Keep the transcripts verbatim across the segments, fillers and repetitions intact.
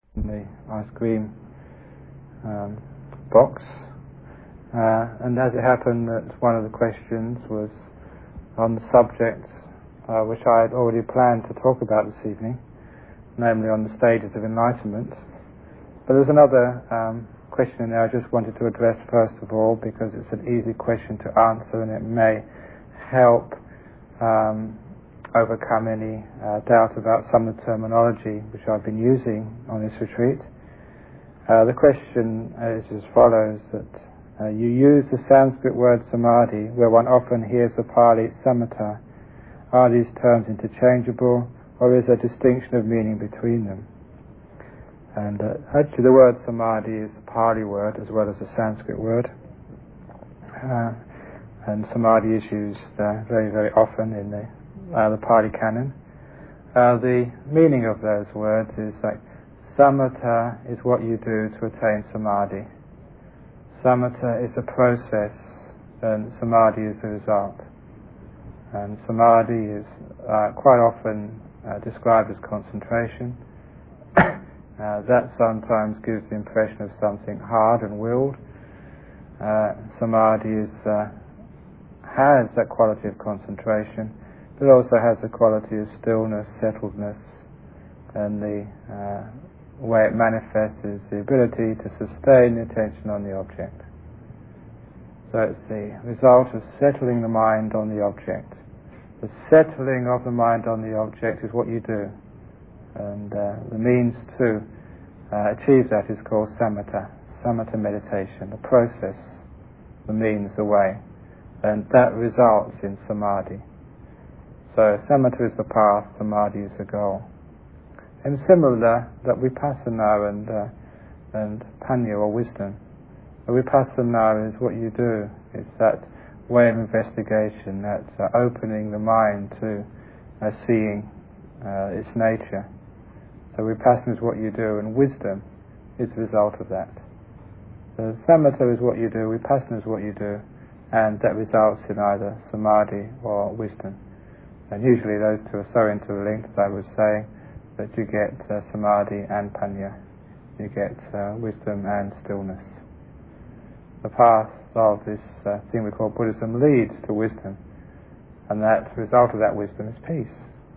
in the ice cream um, box, uh, and as it happened that one of the questions was on the subject uh, which I had already planned to talk about this evening, namely on the stages of enlightenment. But there's another um, question in there I just wanted to address first of all, because it's an easy question to answer and it may help um, overcome any uh, doubt about some of the terminology which I've been using on this retreat. Uh, the question is as follows, that uh, you use the Sanskrit word samadhi where one often hears the Pali samatha. Are these terms interchangeable, or is there a distinction of meaning between them? And uh, actually the word samadhi is a Pali word as well as a Sanskrit word, uh, and samadhi is used uh, very very often in the Uh, the Pali Canon. Uh, the meaning of those words is like samatha is what you do to attain samadhi. Samatha is a process and samadhi is the result. And samadhi is uh, quite often uh, described as concentration. uh, that sometimes gives the impression of something hard and willed. Uh, samadhi is, uh, has that quality of concentration. It also has the quality of stillness, settledness, and the uh, way it manifests is the ability to sustain the attention on the object. So it's the result of settling the mind on the object. The settling of the mind on the object is what you do, and uh, the means to uh, achieve that is called samatha, samatha meditation, the process, the means, the way, and that results in samadhi. So samatha is the path, samadhi is the goal. And similar, that vipassana and uh, and panya, or wisdom. The vipassana is what you do. It's that way of investigation, that's uh, opening the mind to uh, seeing uh, its nature. So vipassana is what you do, and wisdom is the result of that. So samatha is what you do, vipassana is what you do, and that results in either samadhi or wisdom. And usually those two are so interlinked, as I was saying, that you get uh, samadhi and panya. You get uh, wisdom and stillness. The path of this uh, thing we call Buddhism leads to wisdom, and that result of that wisdom is peace.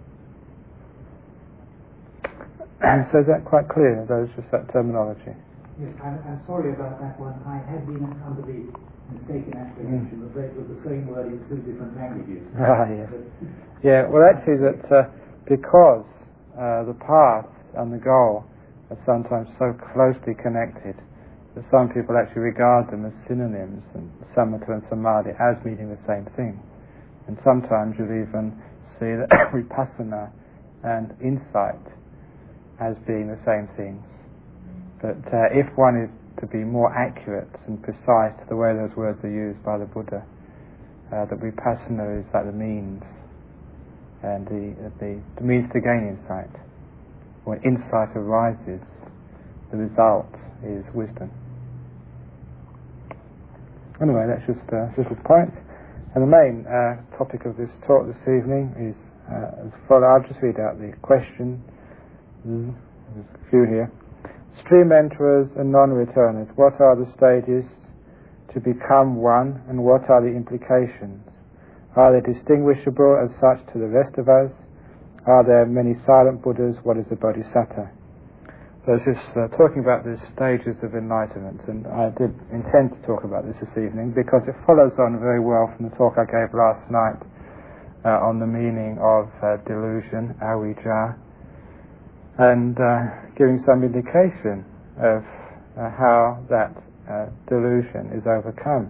So is that quite clear? That was just that terminology. Yes, I'm, I'm sorry about that one. I had been under the mistaken apprehension mm. that they were the same word in two different languages. Ah, yes. Yeah, well actually that uh, because uh, the path and the goal are sometimes so closely connected that some people actually regard them as synonyms, and samatha and samadhi as meaning the same thing. And sometimes you'll even see that vipassana and insight as being the same things. But uh, if one is to be more accurate and precise to the way those words are used by the Buddha, uh, that vipassana is like the means, and the, the, the means to gain insight. When insight arises, the result is wisdom. Anyway, that's just a little point. And the main uh, topic of this talk this evening is uh, as follows. I'll just read out the question. There's a few here. Stream enterers and non-returners, what are the stages to become one, and what are the implications? Are they distinguishable as such to the rest of us? Are there many silent Buddhas? What is the Bodhisattva? So it's just uh, talking about the stages of enlightenment, and I did intend to talk about this this evening because it follows on very well from the talk I gave last night uh, on the meaning of uh, delusion, avijja, and uh, giving some indication of uh, how that uh, delusion is overcome.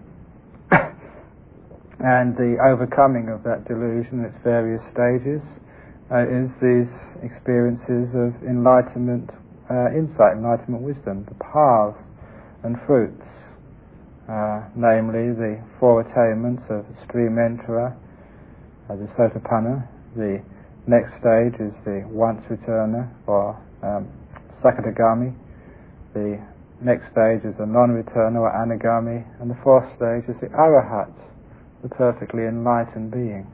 And the overcoming of that delusion, its various stages, uh, is these experiences of enlightenment, uh, insight, enlightenment wisdom, the paths and fruits, uh, namely the four attainments of stream enterer, uh, the sotapanna. The next stage is the once returner, or um, sakadagami. The next stage is the non-returner, or anagami, and the fourth stage is the arahat, the perfectly enlightened being.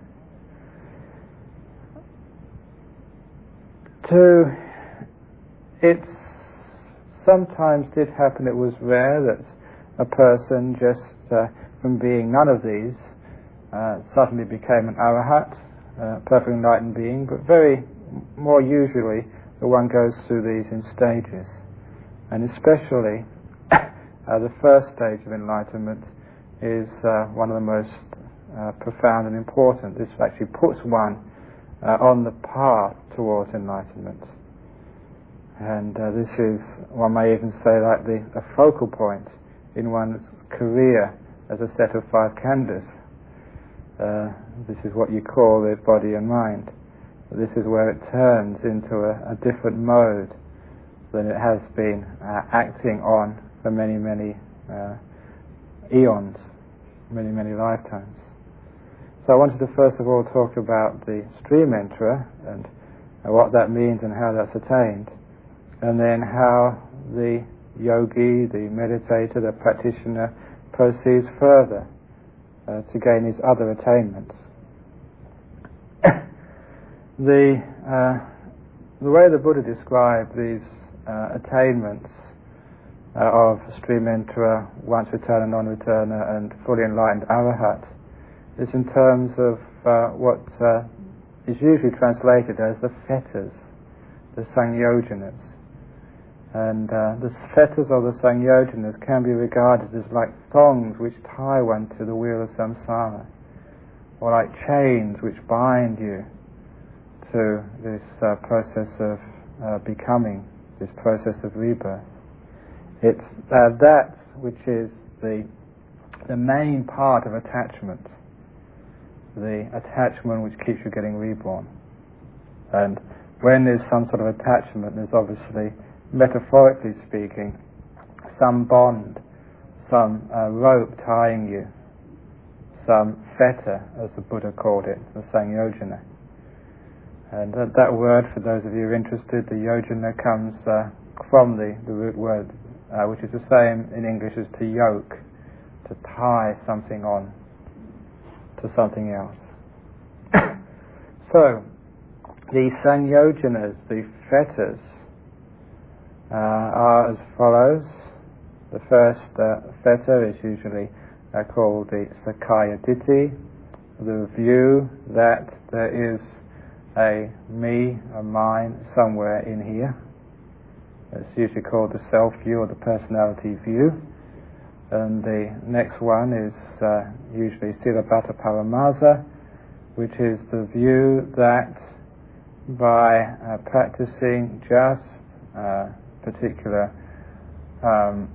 To its sometimes did happen. It was rare that a person just uh, from being none of these uh, suddenly became an arahat, uh, perfectly enlightened being, but very more usually the one goes through these in stages. And especially uh, the first stage of enlightenment is uh, one of the most uh, profound and important. This actually puts one uh, on the path towards enlightenment. And uh, this is, one may even say, like the a focal point in one's career as a set of five khandhas. Uh, this is what you call the body and mind. This is where it turns into a, a different mode than it has been uh, acting on for many, many uh, eons, many, many lifetimes. So I wanted to first of all talk about the stream enterer and uh, what that means and how that's attained, and then how the yogi, the meditator, the practitioner proceeds further uh, to gain his other attainments. the uh, the way the Buddha described these uh, attainments uh, of stream enterer, once returner, non-returner, and fully enlightened arahat is in terms of uh, what uh, is usually translated as the fetters, the sangyojanas. And uh, the fetters of the sangyojanas can be regarded as like thongs which tie one to the wheel of samsara, or like chains which bind you to this uh, process of uh, becoming, this process of rebirth. It's uh, that which is the the main part of attachment, the attachment which keeps you getting reborn. And when there's some sort of attachment, there's obviously, metaphorically speaking, some bond, some uh, rope tying you, some fetter, as the Buddha called it, the sangyojana. And uh, that word, for those of you interested, the yojana comes uh, from the, the root word, uh, which is the same in English as to yoke, to tie something on to something else. So, the sanyojanas, the fetters, uh, are as follows. The first uh, fetter is usually uh, called the Sakkaya Ditthi, the view that there is a me, a mine, somewhere in here. It's usually called the self view or the personality view. And the next one is uh, usually Silabbata Paramasa, which is the view that by uh, practicing just uh, particular, um,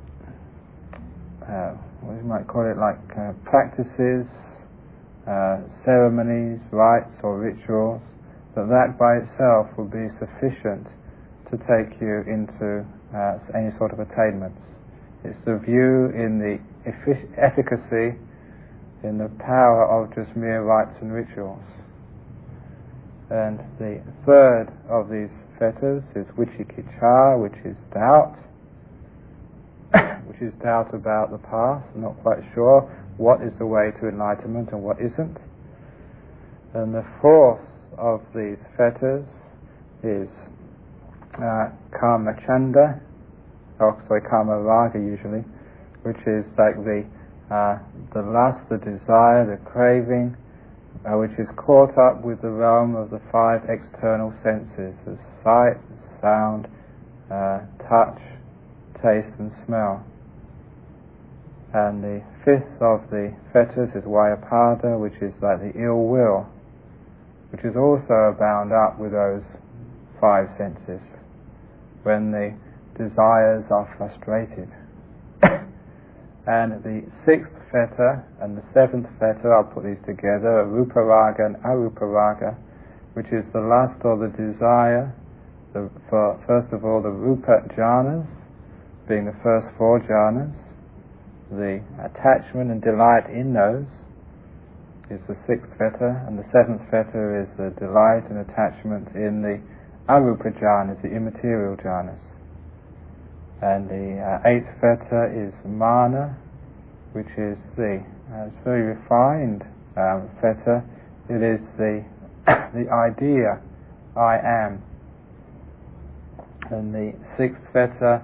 uh, what you might call it, like uh, practices, uh, ceremonies, rites or rituals, that that by itself will be sufficient to take you into uh, any sort of attainments. It's the view in the effic- efficacy, in the power of just mere rites and rituals. And the third of these fetters is Vicikiccha, which is doubt, which is doubt about the path, not quite sure what is the way to enlightenment and what isn't. And the fourth of these fetters is uh, Kamachanda, or sorry, Kama Raga usually, which is like the uh, the lust, the desire, the craving, uh, which is caught up with the realm of the five external senses of sight, sound, uh, touch, taste and smell. And the fifth of the fetters is Vyapada, which is like the ill will, which is also bound up with those five senses when the desires are frustrated. And the sixth fetter and the seventh fetter, I'll put these together, Rupa Raga and Arupa Raga, which is the lust or the desire, the, for first of all the Rupa jhanas, being the first four jhanas, the attachment and delight in those is the sixth fetter, and the seventh fetter is the delight and attachment in the Arupa jhanas, the immaterial jhanas. And the uh, eighth fetter is Mana, which is the uh, it's very refined um, fetter. It is the the idea, I am. And the sixth fetter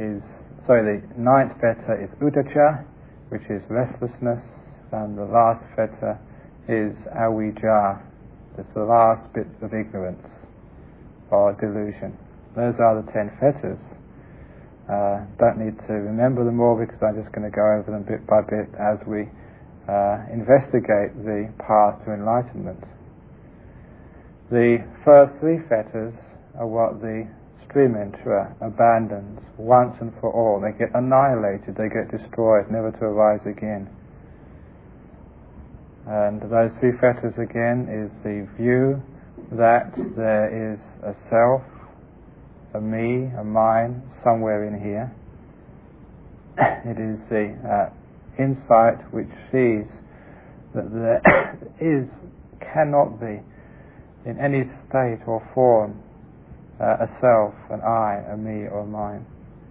is, sorry, the ninth fetter is uddhacca, which is restlessness, and the last fetter is avijja. It's the last bit of ignorance or delusion. Those are the ten fetters. Uh, don't need to remember them all because I'm just going to go over them bit by bit as we uh, investigate the path to enlightenment. The first three fetters are what the stream enterer abandons once and for all. They get annihilated, they get destroyed, never to arise again. And those three fetters again is the view that there is a self, a me, a mine, somewhere in here. It is the uh, insight which sees that there is, cannot be, in any state or form, uh, a self, an I, a me, or a mine.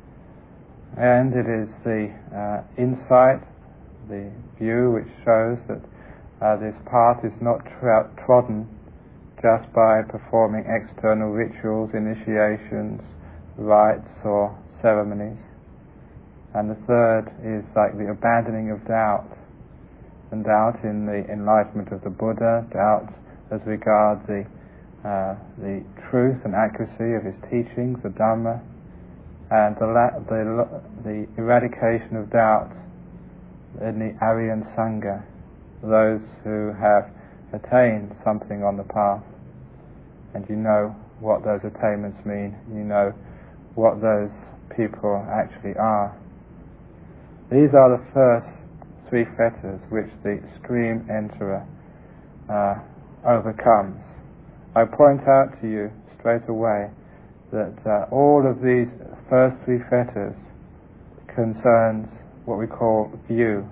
And it is the uh, insight, the view which shows that uh, this path is not tra- trodden just by performing external rituals, initiations, rites, or ceremonies. And the third is like the abandoning of doubt, and doubt in the enlightenment of the Buddha, doubt as regards the uh, the truth and accuracy of his teachings, the Dhamma, and the, la- the, the eradication of doubt in the Aryan Sangha, those who have attained something on the path. And you know what those attainments mean, you know what those people actually are. These are the first three fetters which the stream enterer uh, overcomes. I point out to you straight away that uh, all of these first three fetters concerns what we call view.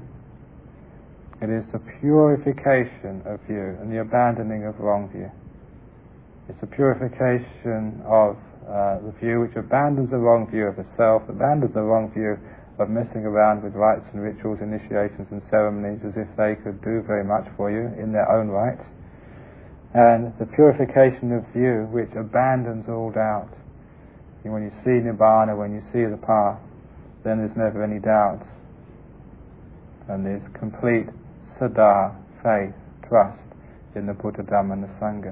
It is the purification of view and the abandoning of wrong view. It's the purification of uh, the view which abandons the wrong view of the self, abandons the wrong view of messing around with rites and rituals, initiations and ceremonies as if they could do very much for you in their own right. And the purification of view which abandons all doubt. And when you see Nibbana, when you see the path, then there's never any doubt. And there's complete saddha, faith, trust in the Buddha, Dhamma and the Sangha.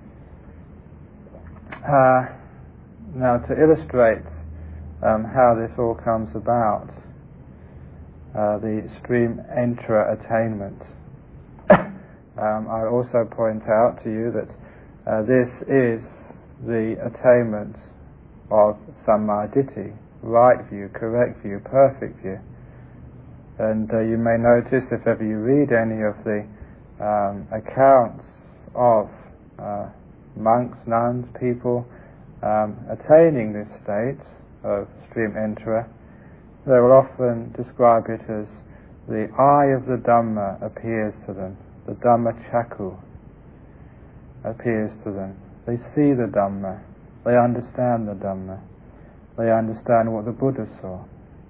Uh, now to illustrate um, how this all comes about, uh, the stream enterer attainment, um, I also point out to you that uh, this is the attainment of Sammaditthi, right view, correct view, perfect view. And uh, you may notice, if ever you read any of the um, accounts of uh, monks, nuns, people um, attaining this state of stream enterer, they will often describe it as the eye of the Dhamma appears to them, the Dhamma Chakku appears to them. They see the Dhamma, they understand the Dhamma, they understand what the Buddha saw.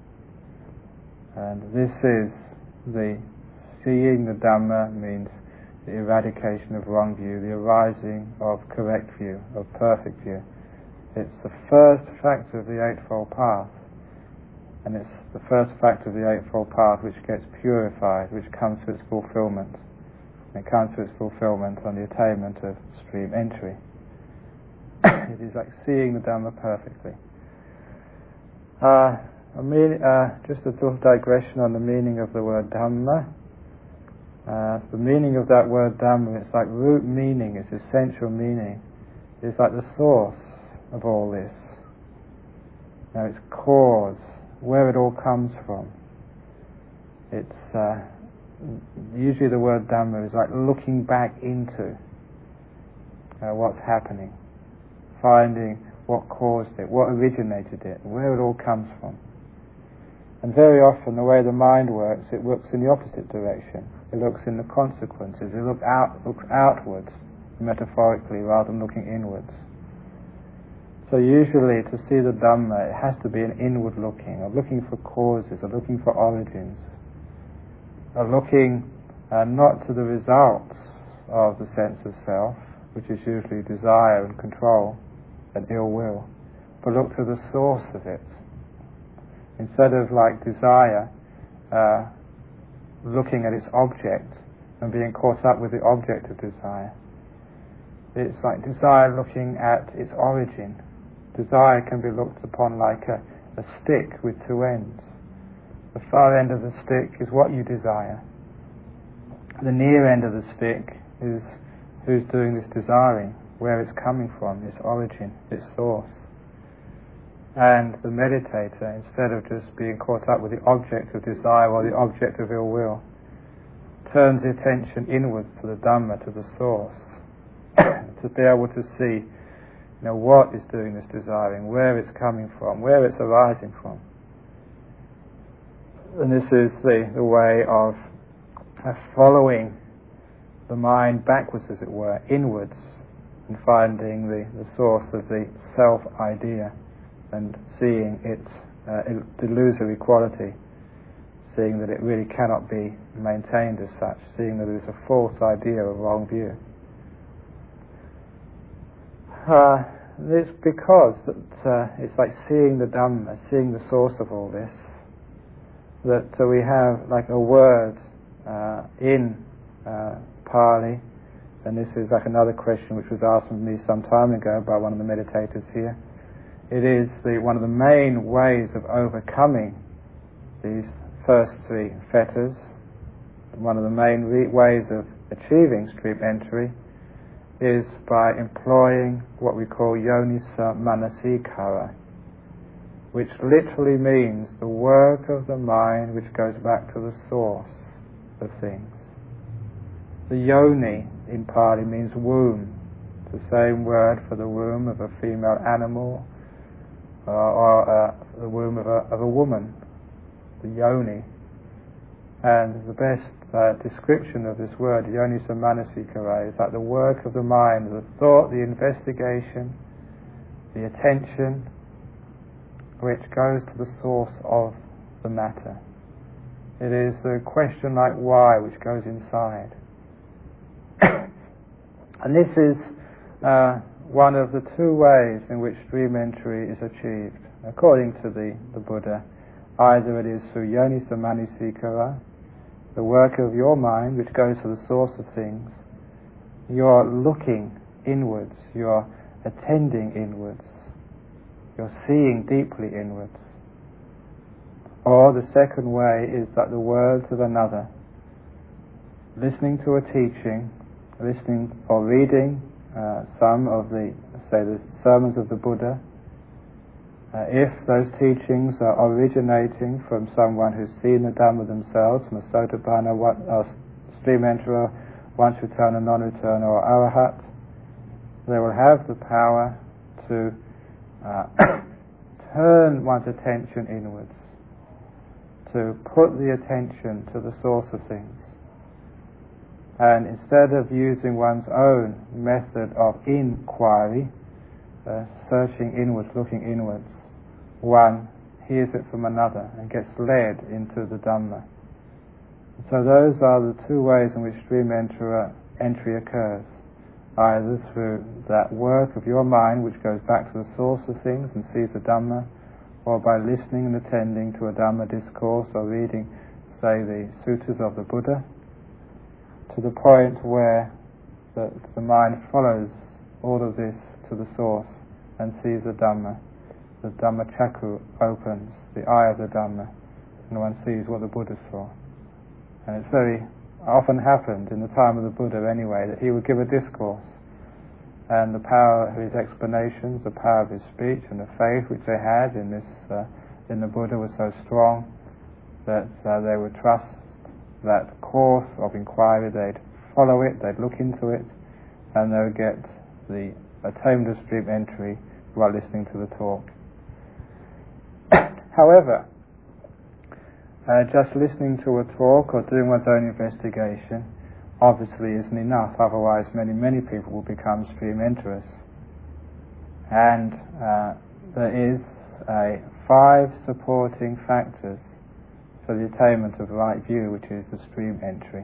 And this is the seeing the Dhamma means the eradication of wrong view, the arising of correct view, of perfect view. It's the first factor of the Eightfold Path, and it's the first factor of the Eightfold Path which gets purified, which comes to its fulfillment. And it comes to its fulfillment on the attainment of stream entry. It is like seeing the Dhamma perfectly. Uh, I mean, uh, just a little digression on the meaning of the word Dhamma. Uh, the meaning of that word Dhamma, it's like root meaning, it's essential meaning. It's like the source of all this. Now its cause, where it all comes from. It's uh, usually the word Dhamma is like looking back into uh, what's happening, finding what caused it, what originated it, where it all comes from. And very often the way the mind works, it works in the opposite direction. It looks in the consequences. It look out, looks outwards, metaphorically, rather than looking inwards. So usually to see the Dhamma, it has to be an inward looking, of looking for causes, of looking for origins, of looking uh, not to the results of the sense of self, which is usually desire and control and ill will, but look to the source of it. Instead of like desire uh, looking at its object and being caught up with the object of desire, it's like desire looking at its origin. Desire can be looked upon like a, a stick with two ends. The far end of the stick is what you desire. The near end of the stick is who's doing this desiring, where it's coming from, its origin, its source. And the meditator, instead of just being caught up with the object of desire or the object of ill will, turns the attention inwards to the Dhamma, to the source, to be able to see, you know, what is doing this desiring, where it's coming from, where it's arising from. And this is the, the way of uh, following the mind backwards, as it were, inwards, and finding the, the source of the self-idea and seeing its uh, delusory quality, seeing that it really cannot be maintained as such, seeing that it is a false idea, a wrong view. Uh, it's because that uh, it's like seeing the Dhamma, seeing the source of all this, that uh, we have like a word uh, in uh, Pali, and this is like another question which was asked of me some time ago by one of the meditators here. It is the, one of the main ways of overcoming these first three fetters. One of the main re- ways of achieving stream entry is by employing what we call yonisa manasikara, which literally means the work of the mind which goes back to the source of things. The yoni in Pali means womb, the same word for the womb of a female animal uh, or uh, the womb of a, of a woman, the yoni. And the best uh, description of this word, yonisa manasikara, is like the work of the mind, the thought, the investigation, the attention, which goes to the source of the matter. It is the question like why which goes inside. And this is uh, one of the two ways in which stream entry is achieved, according to the, the Buddha. Either it is through yonisa manasikara, the work of your mind which goes to the source of things. You're looking inwards, you're attending inwards, you're seeing deeply inwards. Or the second way is that the words of another, listening to a teaching, listening or reading uh, some of the, say, the sermons of the Buddha, uh, if those teachings are originating from someone who's seen the Dhamma themselves, from a Sotapanna, or stream enterer, once returner, non-returner, or arahat, they will have the power to uh, turn one's attention inwards, to put the attention to the source of things. And instead of using one's own method of inquiry, uh, searching inwards, looking inwards, one hears it from another and gets led into the Dhamma. So those are the two ways in which stream entry, entry occurs, either through that work of your mind which goes back to the source of things and sees the Dhamma, or by listening and attending to a Dhamma discourse or reading, say, the sutras of the Buddha, to the point where the, the mind follows all of this to the source and sees the Dhamma. The Dhamma Chakku opens, the eye of the Dhamma, and one sees what the Buddha saw. And it's very often happened in the time of the Buddha anyway, that he would give a discourse, and the power of his explanations, the power of his speech, and the faith which they had in this, uh, in the Buddha was so strong that uh, they would trust that course of inquiry, they'd follow it, they'd look into it, and they would get the attainment of stream entry while listening to the talk. However, uh, just listening to a talk or doing one's own investigation obviously isn't enough, otherwise many, many people will become stream enterers. And uh, there is uh, five supporting factors for the attainment of right view, which is the stream entry.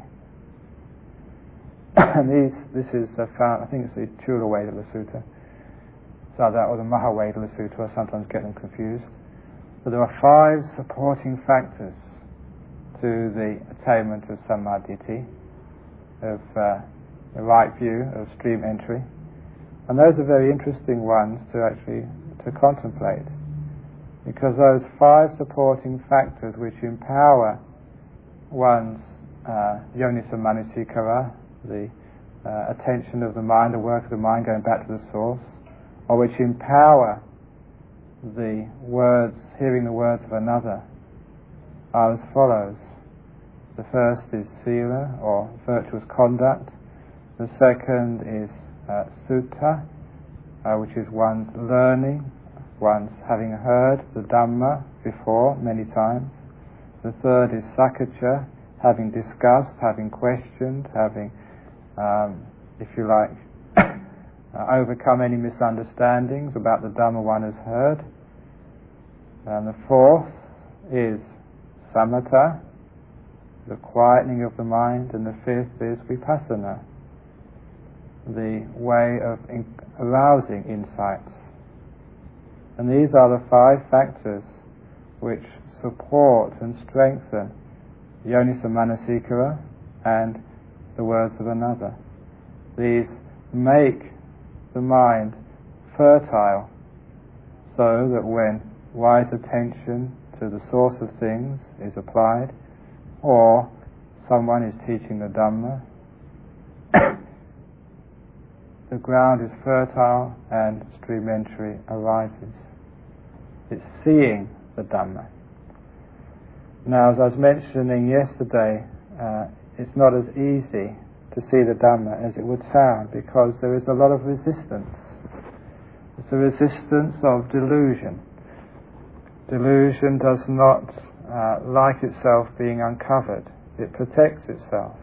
And these, this is uh, found, I think it's the Chula Vedala Sutta, so that or the Maha Vedala Sutta, I sometimes get them confused. So there are five supporting factors to the attainment of samadhi, of uh, the right view of stream entry, and those are very interesting ones to actually to contemplate, because those five supporting factors which empower one's uh, yoniso manasikara, the uh, attention of the mind, the work of the mind going back to the source, or which empower the words, hearing the words of another, are as follows. The first is sila, or virtuous conduct. The second is uh, sutta, uh, which is one's learning, one's having heard the Dhamma before many times. The third is sakacca, having discussed, having questioned, having, um, if you like, uh, overcome any misunderstandings about the Dhamma one has heard. And the fourth is samatha, the quietening of the mind, and the fifth is vipassana, the way of in- arousing insights. And these are the five factors which support and strengthen yoniso manasikara and the words of another. These make the mind fertile, so that when wise attention to the source of things is applied, or someone is teaching the Dhamma, the ground is fertile and stream entry arises. It's seeing the Dhamma. Now, as I was mentioning yesterday, uh, it's not as easy to see the Dhamma as it would sound, because there is a lot of resistance. It's the resistance of delusion. Delusion does not uh, like itself being uncovered. It protects itself.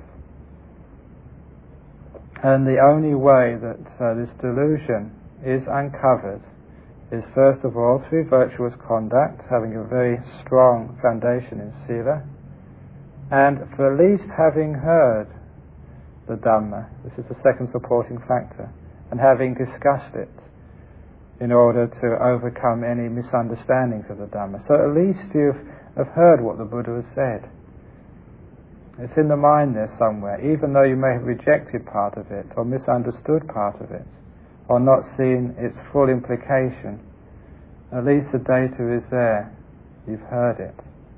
And the only way that uh, this delusion is uncovered is, first of all, through virtuous conduct, having a very strong foundation in sila, and for at least having heard the Dhamma. This is the second supporting factor, and having discussed it in order to overcome any misunderstandings of the Dhamma. So at least you have heard what the Buddha has said. It's in the mind there somewhere, even though you may have rejected part of it, or misunderstood part of it, or not seen its full implication. At least the data is there. You've heard it.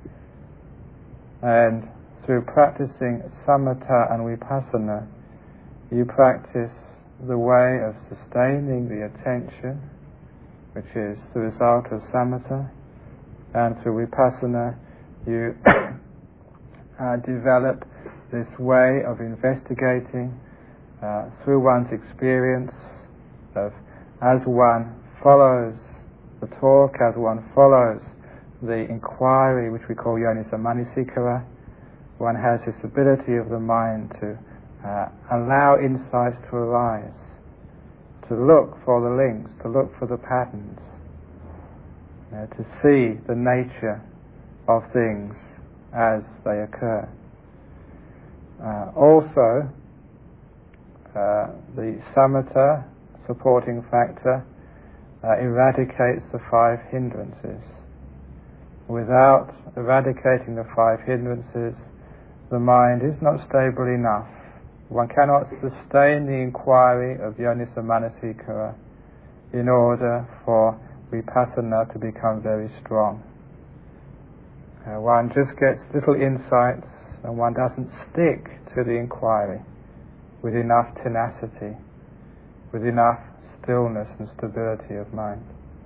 And through practicing samatha and vipassana, you practice the way of sustaining the attention, which is the result of samatha, and through vipassana you uh, develop this way of investigating uh, through one's experience of, as one follows the talk, as one follows the inquiry, which we call yoniso manasikara, one has this ability of the mind to uh, allow insights to arise, to look for the links, to look for the patterns, uh, to see the nature of things as they occur. Uh, also, uh, the samatha, supporting factor, uh, eradicates the five hindrances. Without eradicating the five hindrances, the mind is not stable enough. One cannot sustain the inquiry of yoniso manasikara in order for vipassana to become very strong. Uh, one just gets little insights, and one doesn't stick to the inquiry with enough tenacity, with enough stillness and stability of mind.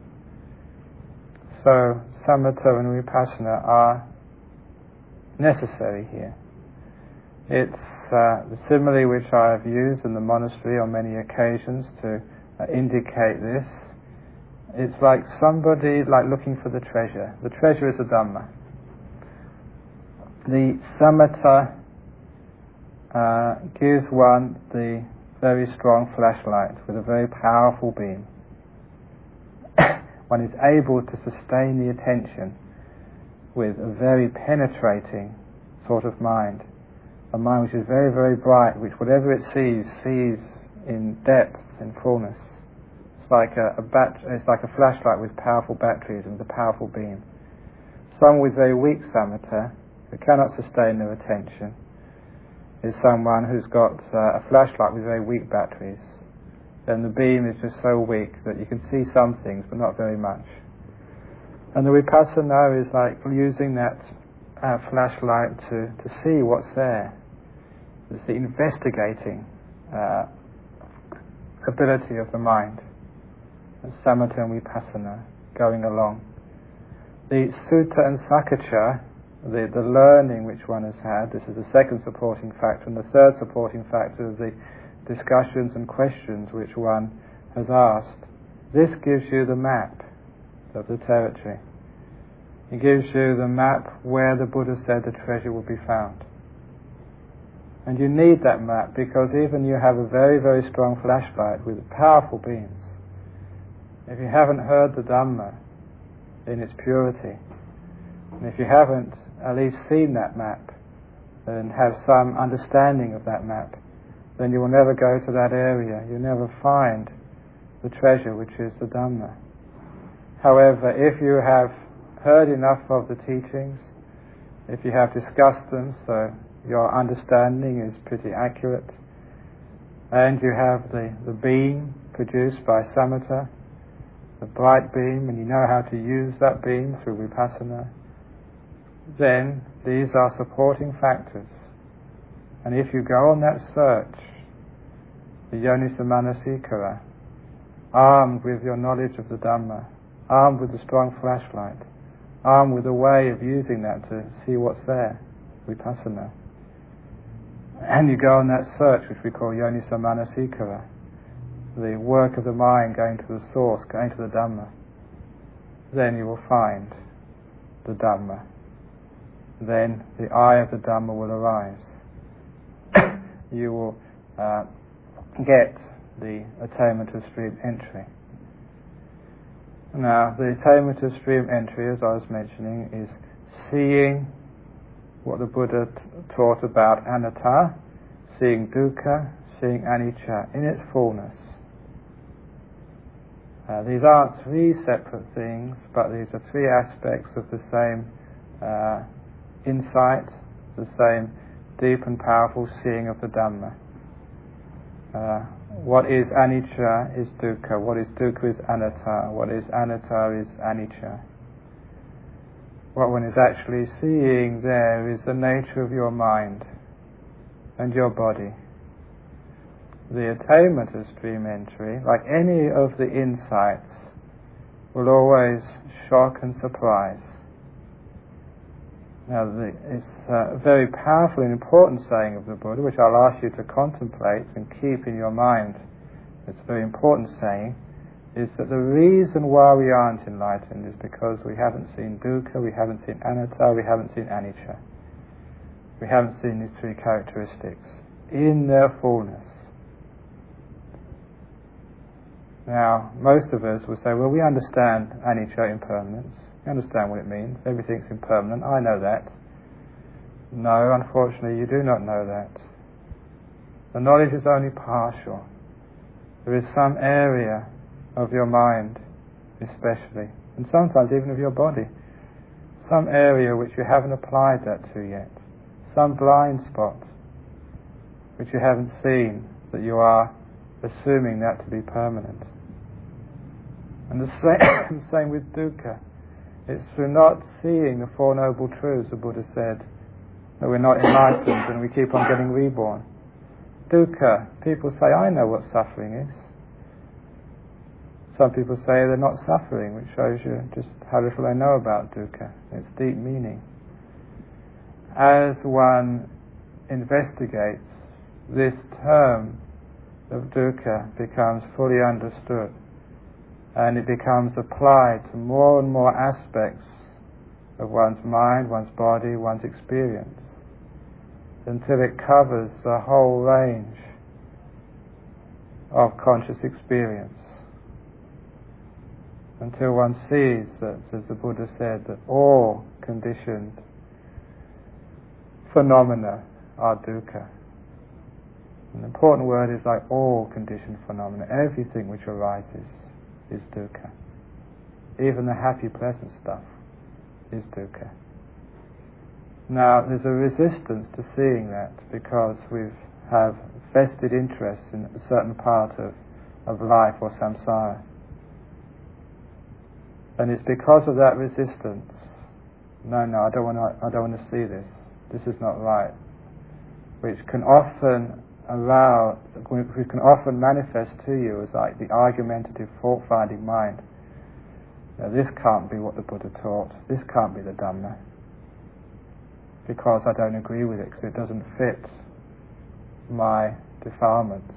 So samatha and vipassana are necessary here. It's uh, the simile which I have used in the monastery on many occasions to uh, indicate this. It's like somebody like looking for the treasure. The treasure is the Dhamma. The samatha uh, gives one the very strong flashlight with a very powerful beam. One is able to sustain the attention with a very penetrating sort of mind, a mind which is very, very bright, which whatever it sees, sees in depth, in fullness. It's like a, a bat- it's like a flashlight with powerful batteries and a powerful beam. someone with very weak samatha, who cannot sustain their attention, is someone who's got uh, a flashlight with very weak batteries. Then the beam is just so weak that you can see some things, but not very much. And the vipassana is like using that uh, flashlight to, to see what's there. It's the investigating uh, ability of the mind. And samatha and vipassana going along. The sutta and sakacha, the, the learning which one has had, this is the second supporting factor, and the third supporting factor is the discussions and questions which one has asked. This gives you the map of the territory. It gives you the map where the Buddha said the treasure will be found. And you need that map because even you have a very, very strong flashlight with powerful beams. If you haven't heard the Dhamma in its purity, and if you haven't at least seen that map and have some understanding of that map, then you will never go to that area. You'll never find the treasure, which is the Dhamma. However, if you have heard enough of the teachings, if you have discussed them so your understanding is pretty accurate, and you have the, the beam produced by samatha, the bright beam, and you know how to use that beam through vipassana, then these are supporting factors. And if you go on that search, the Yonisamanasikara, armed with your knowledge of the Dhamma, armed with a strong flashlight, armed with a way of using that to see what's there, vipassana, and you go on that search which we call Yonisamanasikara, the work of the mind going to the source, going to the Dhamma, then you will find the Dhamma. Then the eye of the Dhamma will arise. You will uh, get the attainment of stream entry. Now, the attainment of stream entry, as I was mentioning, is seeing what the Buddha t- taught about anatta, seeing dukkha, seeing anicca in its fullness. Uh, these aren't three separate things, but these are three aspects of the same uh, insight, the same deep and powerful seeing of the Dhamma. Uh, what is anicca is dukkha, what is dukkha is anatta, what is anatta is anicca. What one is actually seeing there is the nature of your mind and your body. The attainment of stream entry, like any of the insights, will always shock and surprise. Now, the, it's a very powerful and important saying of the Buddha, which I'll ask you to contemplate and keep in your mind. It's a very important saying, is that the reason why we aren't enlightened is because we haven't seen dukkha, we haven't seen anatta, we haven't seen anicca. We haven't seen these three characteristics in their fullness. Now, most of us will say, well, we understand anicca, impermanence. We understand what it means. Everything's impermanent. I know that. No, unfortunately, you do not know that. The knowledge is only partial. There is some area of your mind, especially, and sometimes even of your body, some area which you haven't applied that to yet, some blind spot which you haven't seen, that you are assuming that to be permanent. And the same, the same with dukkha. It's through not seeing the Four Noble Truths, the Buddha said, that we're not enlightened and we keep on getting reborn. Dukkha, people say, I know what suffering is. Some people say they're not suffering, which shows you just how little they know about dukkha, its deep meaning. As one investigates, this term of dukkha becomes fully understood, and it becomes applied to more and more aspects of one's mind, one's body, one's experience, until it covers the whole range of conscious experience. Until one sees that, as the Buddha said, that all conditioned phenomena are dukkha. An important word is like all conditioned phenomena. Everything which arises is dukkha. Even the happy, pleasant stuff is dukkha. Now, there's a resistance to seeing that because we have vested interest in a certain part of, of life or samsara. And it's because of that resistance, no, no, I don't want to, I don't want to see this, this is not right, which can often allow, which can often manifest to you as like the argumentative, fault-finding mind. Now, this can't be what the Buddha taught, this can't be the Dhamma, because I don't agree with it, because it doesn't fit my defilements.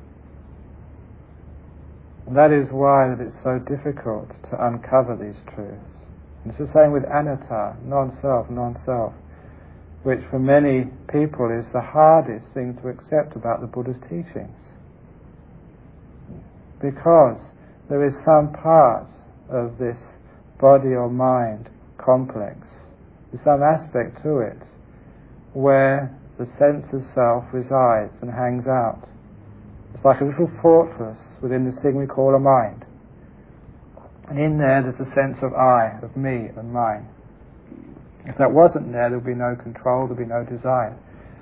And that is why that it's so difficult to uncover these truths. And it's the same with anatta, non-self, non-self, which for many people is the hardest thing to accept about the Buddha's teachings. Because there is some part of this body or mind complex, there's some aspect to it where the sense of self resides and hangs out. It's like a little fortress within this thing we call a mind. And in there there's a sense of I, of me and mine. If that wasn't there, there would be no control, there would be no desire.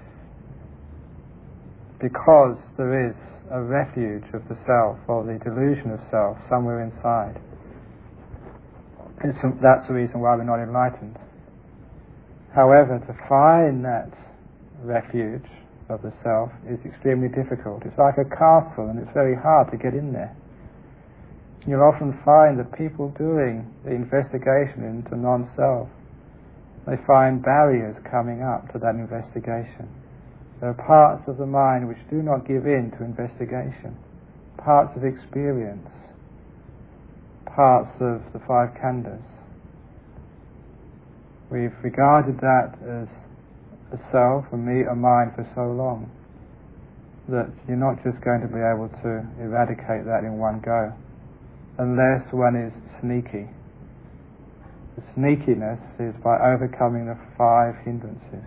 Because there is a refuge of the self, or the delusion of self, somewhere inside. It's, that's the reason why we're not enlightened. However, to find that refuge of the self is extremely difficult. It's like a castle and it's very hard to get in there. You'll often find that people doing the investigation into non-self, they find barriers coming up to that investigation. There are parts of the mind which do not give in to investigation, parts of experience, parts of the five khandhas. We've regarded that as a self, a me, a mind for so long that you're not just going to be able to eradicate that in one go unless one is sneaky. The sneakiness is by overcoming the five hindrances.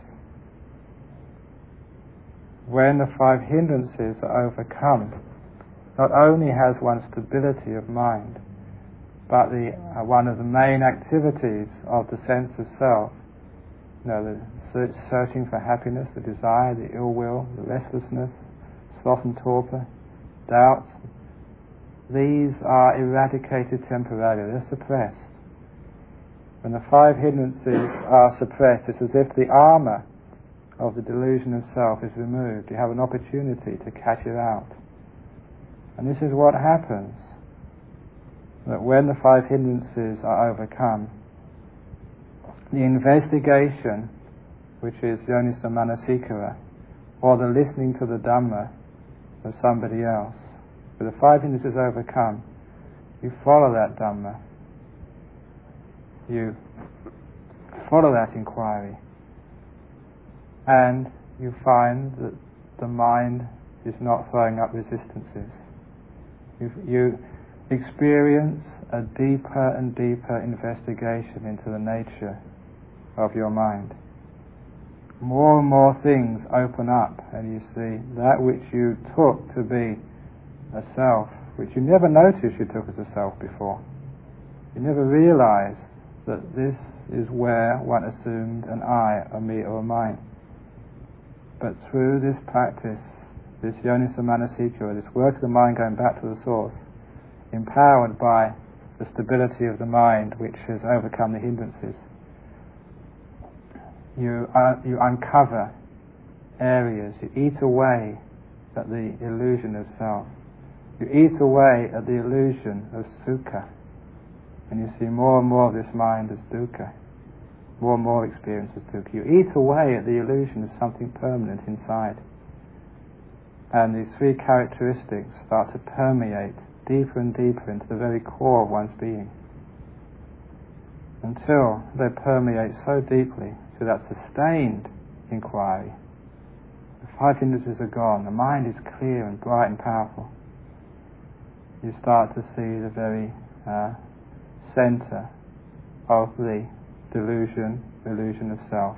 When the five hindrances are overcome, not only has one stability of mind, but the uh, one of the main activities of the sense of self, you know, the search, searching for happiness, the desire, the ill will, the restlessness, sloth and torpor, doubt, these are eradicated temporarily, they're suppressed. When the five hindrances are suppressed, it's as if the armour of the delusion of self is removed. You have an opportunity to catch it out. And this is what happens, that when the five hindrances are overcome, the investigation, which is Yoniso Manasikara, or the listening to the Dhamma of somebody else, with the five hindrances overcome, you follow that Dhamma, you follow that inquiry, and you find that the mind is not throwing up resistances. You, you experience a deeper and deeper investigation into the nature of your mind. More and more things open up, and you see that which you took to be a self, which you never noticed you took as a self before. You never realized that this is where one assumed an I, a me, or a mine. But through this practice, this Yoniso Manasikara, this work of the mind going back to the source, empowered by the stability of the mind which has overcome the hindrances, you uh, you uncover areas, you eat away at the illusion of self, you eat away at the illusion of sukha, and you see more and more of this mind as dukkha, more and more experience as dukkha. You eat away at the illusion of something permanent inside, and these three characteristics start to permeate deeper and deeper into the very core of one's being, until they permeate so deeply to that sustained inquiry. The five hindrances are gone, the mind is clear and bright and powerful. You start to see the very uh, center of the delusion, illusion of self.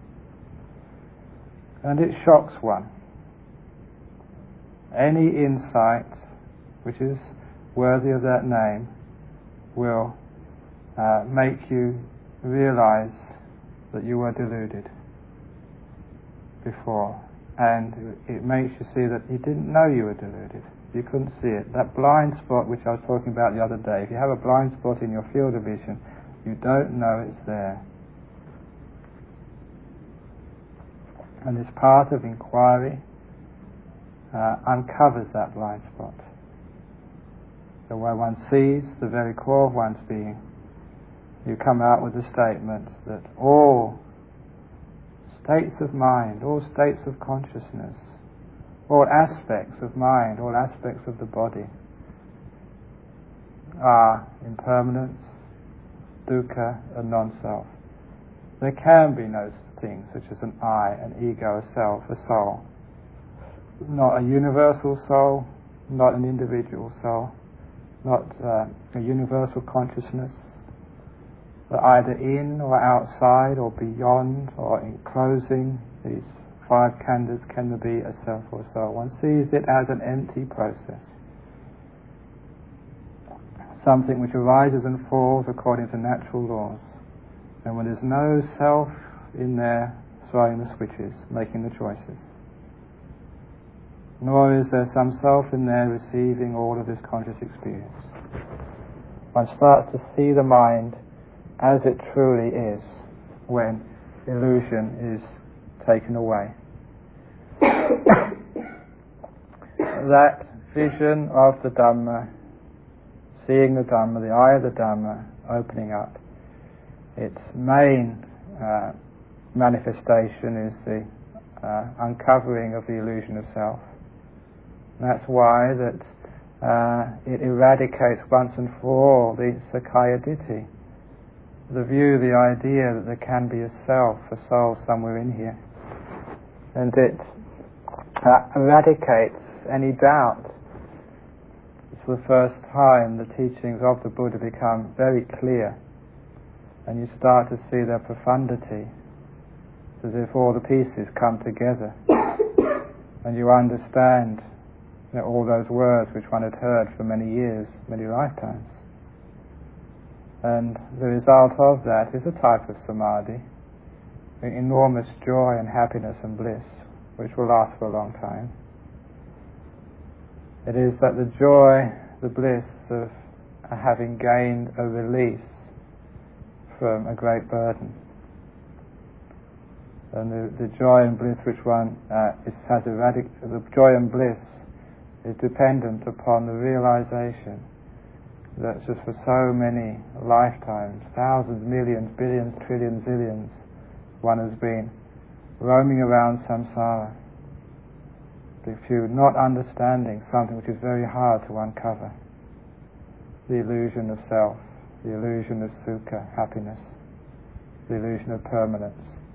And it shocks one. Any insight which is worthy of that name will uh, make you realize that you were deluded before, and it makes you see that you didn't know you were deluded. You couldn't see it. That blind spot which I was talking about the other day, if you have a blind spot in your field of vision, you don't know it's there. And this path of inquiry uh, uncovers that blind spot. So where one sees the very core of one's being, you come out with the statement that all states of mind, all states of consciousness, all aspects of mind, all aspects of the body are impermanence, dukkha and non-self. There can be no things such as an I, an ego, a self, a soul. Not a universal soul, not an individual soul, not uh, a universal consciousness, but either in or outside or beyond or enclosing these five khandhas can there be a self or soul. One sees it as an empty process, something which arises and falls according to natural laws. And when there's no self in there throwing the switches, making the choices, nor is there some self in there receiving all of this conscious experience, one starts to see the mind as it truly is when illusion is taken away. That vision of the Dhamma, seeing the Dhamma, the eye of the Dhamma opening up, its main uh, manifestation is the uh, uncovering of the illusion of self. And that's why that uh, it eradicates once and for all the Sakkaya Ditthi, the view, the idea that there can be a self, a soul somewhere in here. And it uh, eradicates any doubt. It's for the first time the teachings of the Buddha become very clear, and you start to see their profundity. It's as if all the pieces come together and you understand, you know, all those words which one had heard for many years, many lifetimes. And the result of that is a type of samadhi, enormous joy and happiness and bliss, which will last for a long time. It is that the joy, the bliss of having gained a release from a great burden, and the, the joy and bliss which one uh, is, has eradic- the joy and bliss is dependent upon the realization that just for so many lifetimes, thousands, millions, billions, trillions, zillions, one has been roaming around samsara, through not understanding something which is very hard to uncover, the illusion of self, the illusion of sukha, happiness, the illusion of permanence.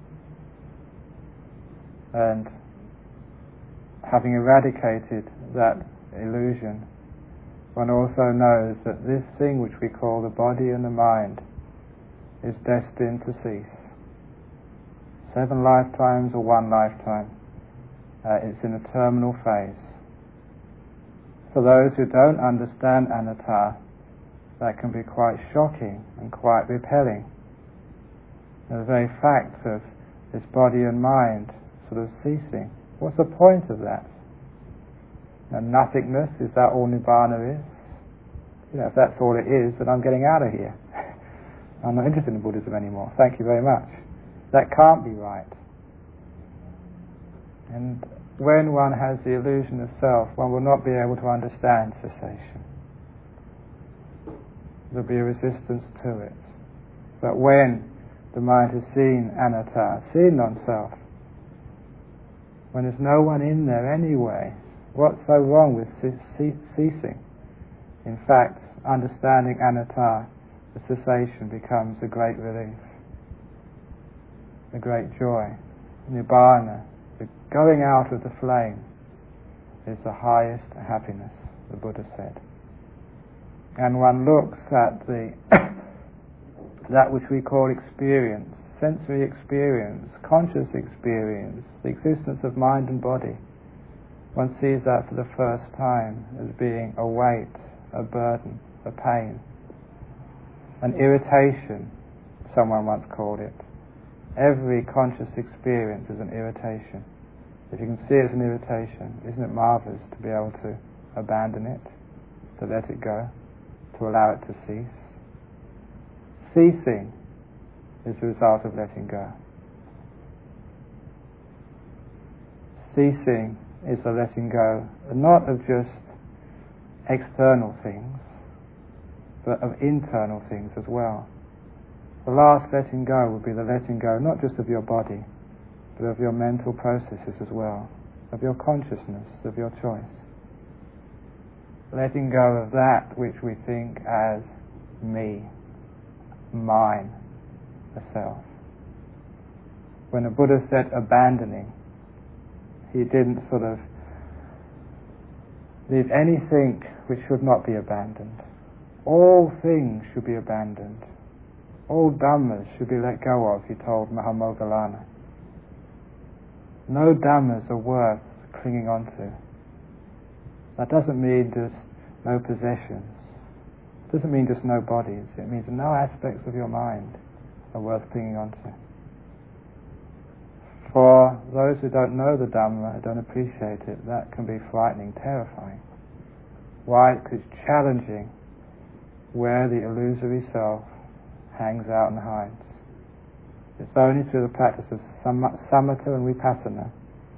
And having eradicated that illusion, one also knows that this thing which we call the body and the mind is destined to cease. Seven lifetimes or one lifetime, uh, it's in a terminal phase. For those who don't understand anatta, that can be quite shocking and quite repelling. The very fact of this body and mind sort of ceasing, what's the point of that? And nothingness, is that all Nibbana is? You know, if that's all it is, then I'm getting out of here. I'm not interested in Buddhism anymore. Thank you very much. That can't be right. And when one has the illusion of self, one will not be able to understand cessation. There'll be a resistance to it. But when the mind has seen anatta, seen non-self, when there's no one in there anyway, what's so wrong with ceasing? In fact, understanding anatta, the cessation becomes a great relief, a great joy. Nibbana, the going out of the flame, is the highest happiness, the Buddha said. And one looks at the that which we call experience, sensory experience, conscious experience, the existence of mind and body. One sees that for the first time as being a weight, a burden, a pain, an irritation, someone once called it. Every conscious experience is an irritation. If you can see it as an irritation, isn't it marvelous to be able to abandon it, to let it go, to allow it to cease? Ceasing is the result of letting go. Ceasing is the letting go, not of just external things, but of internal things as well. The last letting go would be the letting go not just of your body, but of your mental processes as well, of your consciousness, of your choice. Letting go of that which we think as me, mine, the self. When the Buddha said abandoning, he didn't sort of leave anything which should not be abandoned. All things should be abandoned. All dhammas should be let go of, he told Mahamoggallana. No dhammas are worth clinging on to. That doesn't mean just no possessions. It doesn't mean just no bodies. It means no aspects of your mind are worth clinging on to. For those who don't know the Dhamma, who don't appreciate it, that can be frightening, terrifying. Why? Because it's challenging where the illusory self hangs out and hides. It's only through the practice of samatha and vipassana,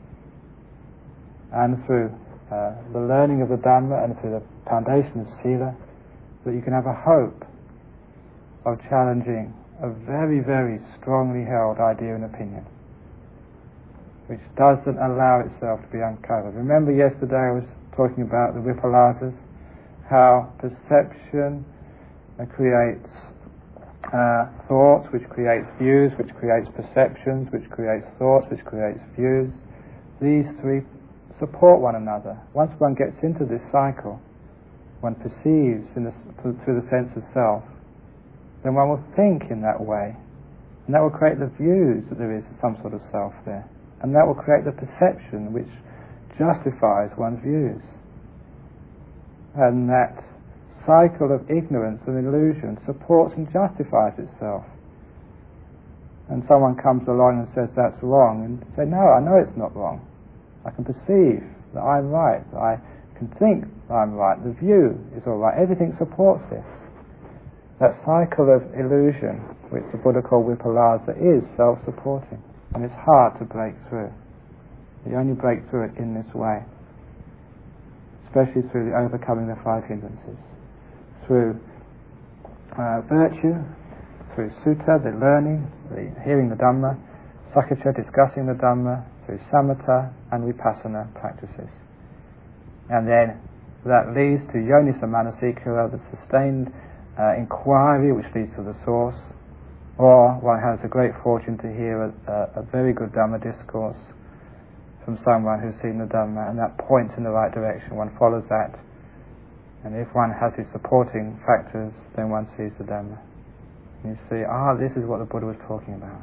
and through uh, the learning of the Dhamma and through the foundation of sila, that you can have a hope of challenging a very, very strongly held idea and opinion, which doesn't allow itself to be uncovered. Remember yesterday I was talking about the Vipalasas, how perception uh, creates uh, thoughts, which creates views, which creates perceptions, which creates thoughts, which creates views. These three support one another. Once one gets into this cycle, one perceives in the, through the sense of self, then one will think in that way, and that will create the views that there is some sort of self there, and that will create the perception which justifies one's views. And that cycle of ignorance and illusion supports and justifies itself. And someone comes along and says that's wrong, and say, no, I know it's not wrong. I can perceive that I'm right, that I can think that I'm right, the view is all right, everything supports this. That cycle of illusion, which the Buddha called Vipalasa, is self-supporting, and it's hard to break through. You only break through it in this way, especially through the overcoming the five hindrances, through uh, virtue, through sutta, the learning, the hearing the Dhamma, sakhaca, discussing the Dhamma, through samatha and vipassana practices. And then that leads to yonisa manasikara, the sustained uh, inquiry which leads to the source, or one has a great fortune to hear a, a, a very good Dhamma discourse from someone who's seen the Dhamma, and that points in the right direction. One follows that, and if one has his supporting factors, then one sees the Dhamma. And you see, ah, this is what the Buddha was talking about.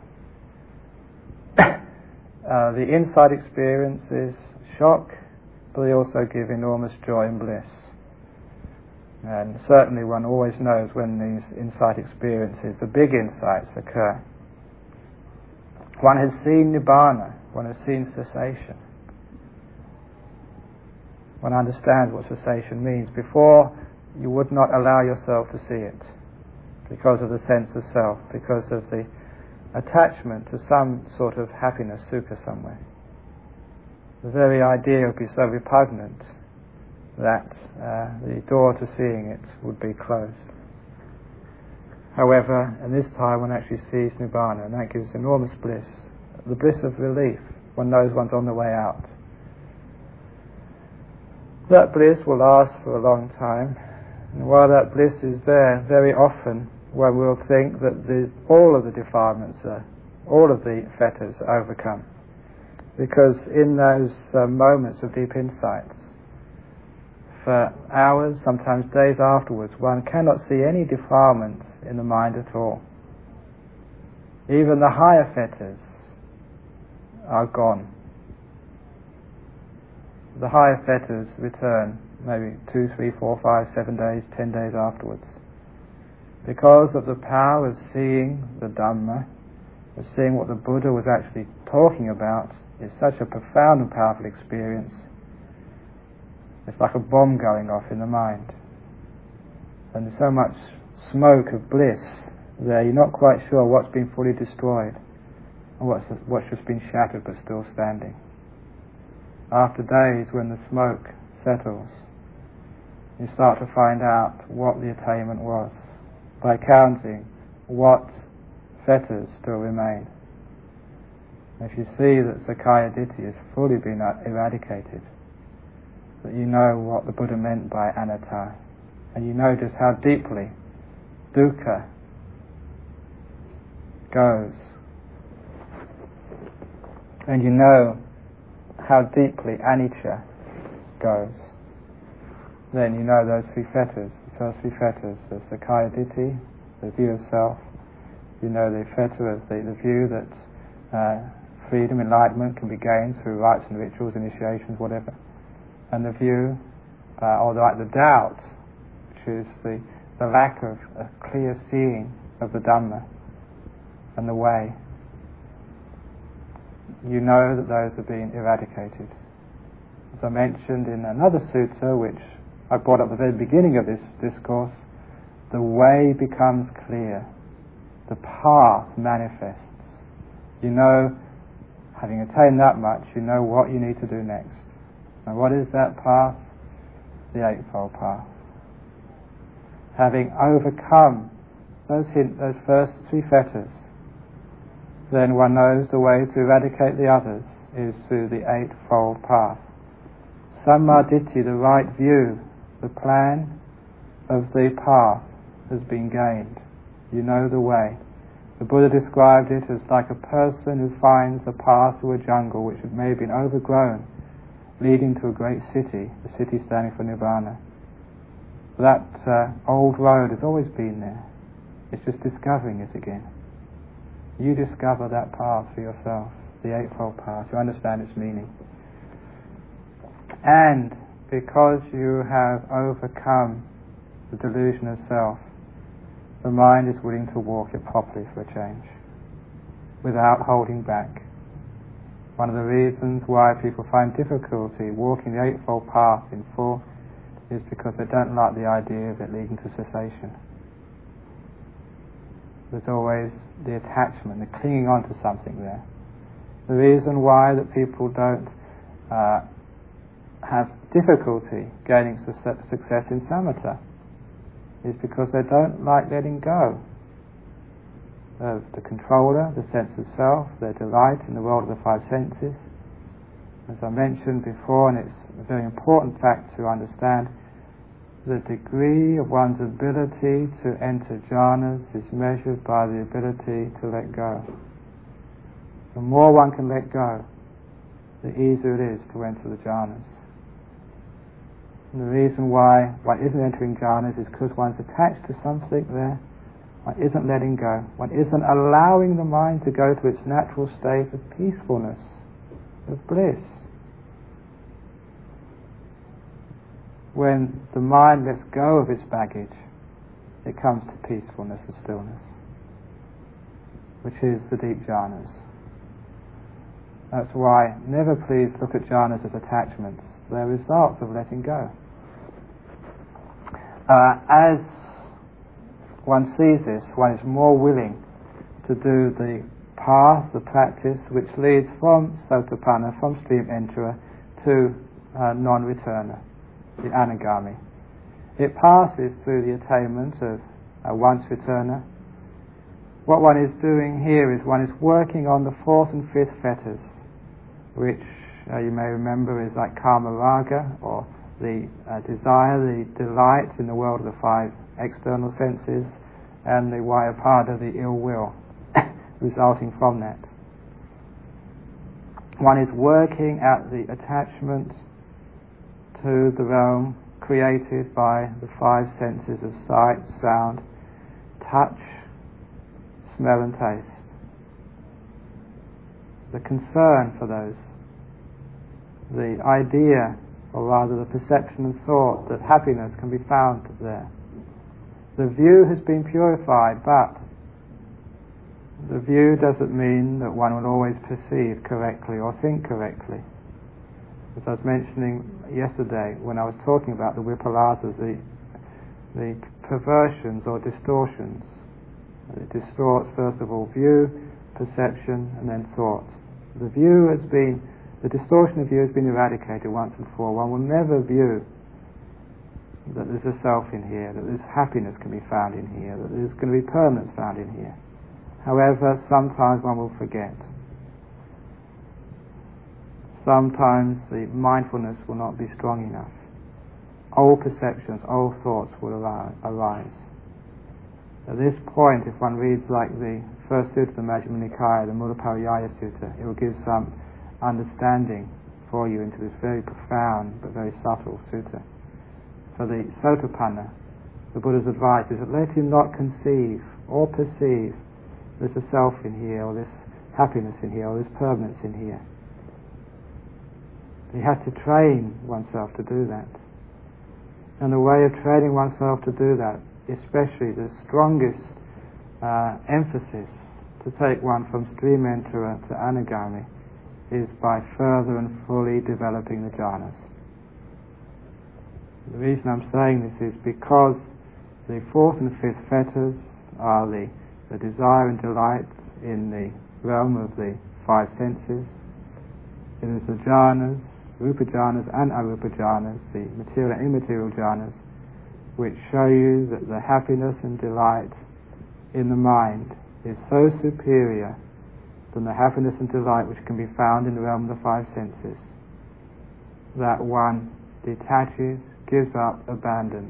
uh, the inside experiences shock, but they also give enormous joy and bliss. And certainly one always knows when these insight experiences, the big insights, occur. One has seen Nibbana, one has seen cessation. One understands what cessation means. Before, you would not allow yourself to see it because of the sense of self, because of the attachment to some sort of happiness, sukha somewhere. The very idea would be so repugnant that uh, the door to seeing it would be closed. However, in this time one actually sees Nibbana, and that gives enormous bliss, the bliss of relief. One knows one's on the way out. That bliss will last for a long time, and while that bliss is there, very often one will think that the, all of the defilements, are, all of the fetters are overcome. Because in those uh, moments of deep insights, for hours, sometimes days afterwards, one cannot see any defilements in the mind at all. Even the higher fetters are gone. The higher fetters return maybe two, three, four, five, seven days, ten days afterwards. because of the power of seeing the Dhamma, of seeing what the Buddha was actually talking about, is such a profound and powerful experience. It's like a bomb going off in the mind. And there's so much smoke of bliss there, you're not quite sure what's been fully destroyed and what's, what's just been shattered but still standing. After days when the smoke settles, you start to find out what the attainment was by counting what fetters still remain. If you see that Sakkaya Ditthi has fully been eradicated, that you know what the Buddha meant by anatta, and you know just how deeply dukkha goes, and you know how deeply anicca goes, then you know those three fetters, the first three fetters, the Sakkaya Ditthi, the view of self. You know the fetter of the, the view that uh, freedom, enlightenment can be gained through rites and rituals, initiations, whatever. And the view, uh, or like the doubt, which is the, the lack of a clear seeing of the Dhamma and the way. You know that those are being eradicated. As I mentioned in another sutta, which I brought up at the very beginning of this discourse, the way becomes clear. The path manifests. You know, having attained that much, you know what you need to do next. And what is that path? The Eightfold Path. Having overcome those, hint, those first three fetters, then one knows the way to eradicate the others is through the Eightfold Path. Sammaditthi, the right view, the plan of the path has been gained. You know the way. The Buddha described it as like a person who finds a path through a jungle which may have been overgrown, leading to a great city, the city standing for Nirvana. That uh, old road has always been there. It's just discovering it again. You discover that path for yourself, the Eightfold Path. You understand its meaning. And because you have overcome the delusion of self, the mind is willing to walk it properly for a change, without holding back. One of the reasons why people find difficulty walking the Eightfold Path in full is because they don't like the idea of it leading to cessation. There's always the attachment, the clinging on to something there. The reason why that people don't uh, have difficulty gaining success in samatha is because they don't like letting go of the controller, the sense of self, their delight in the world of the five senses. As I mentioned before, and it's a very important fact to understand, the degree of one's ability to enter jhanas is measured by the ability to let go. The more one can let go, the easier it is to enter the jhanas. And the reason why one isn't entering jhanas is because one's attached to something there. One isn't letting go. One isn't allowing the mind to go to its natural state of peacefulness, of bliss. When the mind lets go of its baggage, it comes to peacefulness and stillness, which is the deep jhanas. That's why never please look at jhanas as attachments. They're results of letting go. Uh, as one sees this, one is more willing to do the path, the practice, which leads from Sotapanna, from stream enterer, to uh, non-returner, the anagami. It passes through the attainment of a once returner. What one is doing here is one is working on the fourth and fifth fetters, which uh, you may remember is like kama raga, or the uh, desire, the delight in the world of the five external senses, and the vyapada, the ill will resulting from that. One is working at the attachment to the realm created by the five senses of sight, sound, touch, smell and taste. The concern for those, the idea, or rather the perception and thought that happiness can be found there. the view has been purified, but the view doesn't mean that one will always perceive correctly or think correctly. As I was mentioning yesterday when I was talking about the vipalasas, the, the perversions or distortions. It distorts first of all view, perception, and then thought. The view has been, the distortion of view has been eradicated once and for all. One will never view that there's a self in here, that there's happiness can be found in here, that there's going to be permanence found in here. However, sometimes one will forget. Sometimes the mindfulness will not be strong enough. Old perceptions, old thoughts will arise. At this point, if one reads like the first sutta of the Majjhima Nikaya, the Mulapariyaya Sutta, it will give some understanding for you into this very profound but very subtle sutta. For the Sotapanna, the Buddha's advice is that let him not conceive or perceive there's a self in here, or this happiness in here, or this permanence in here. He has to train oneself to do that. And the way of training oneself to do that, especially the strongest uh, emphasis to take one from stream enterer to anagami, is by further and fully developing the jhanas. The reason I'm saying this is because the fourth and fifth fetters are the, the desire and delight in the realm of the five senses. It is the jhanas, rupa jhanas and arupa jhanas, the material and immaterial jhanas, which show you that the happiness and delight in the mind is so superior than the happiness and delight which can be found in the realm of the five senses, that one detaches, gives up, abandons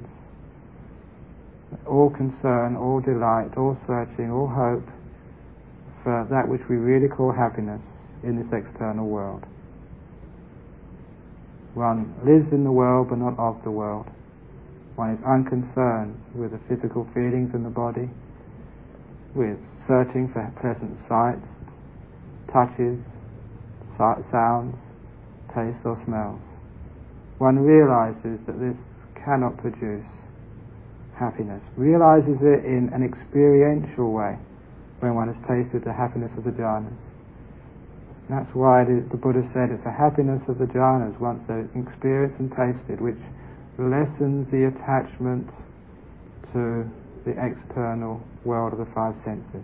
all concern, all delight, all searching, all hope for that which we really call happiness in this external world. One lives in the world but not of the world. One is unconcerned with the physical feelings in the body, with searching for pleasant sights, touches, sounds, tastes or smells. One realizes that this cannot produce happiness, realizes it in an experiential way when one has tasted the happiness of the jhanas. That's why it is, the Buddha said it's the happiness of the jhanas, once they're experienced and tasted, which lessens the attachment to the external world of the five senses.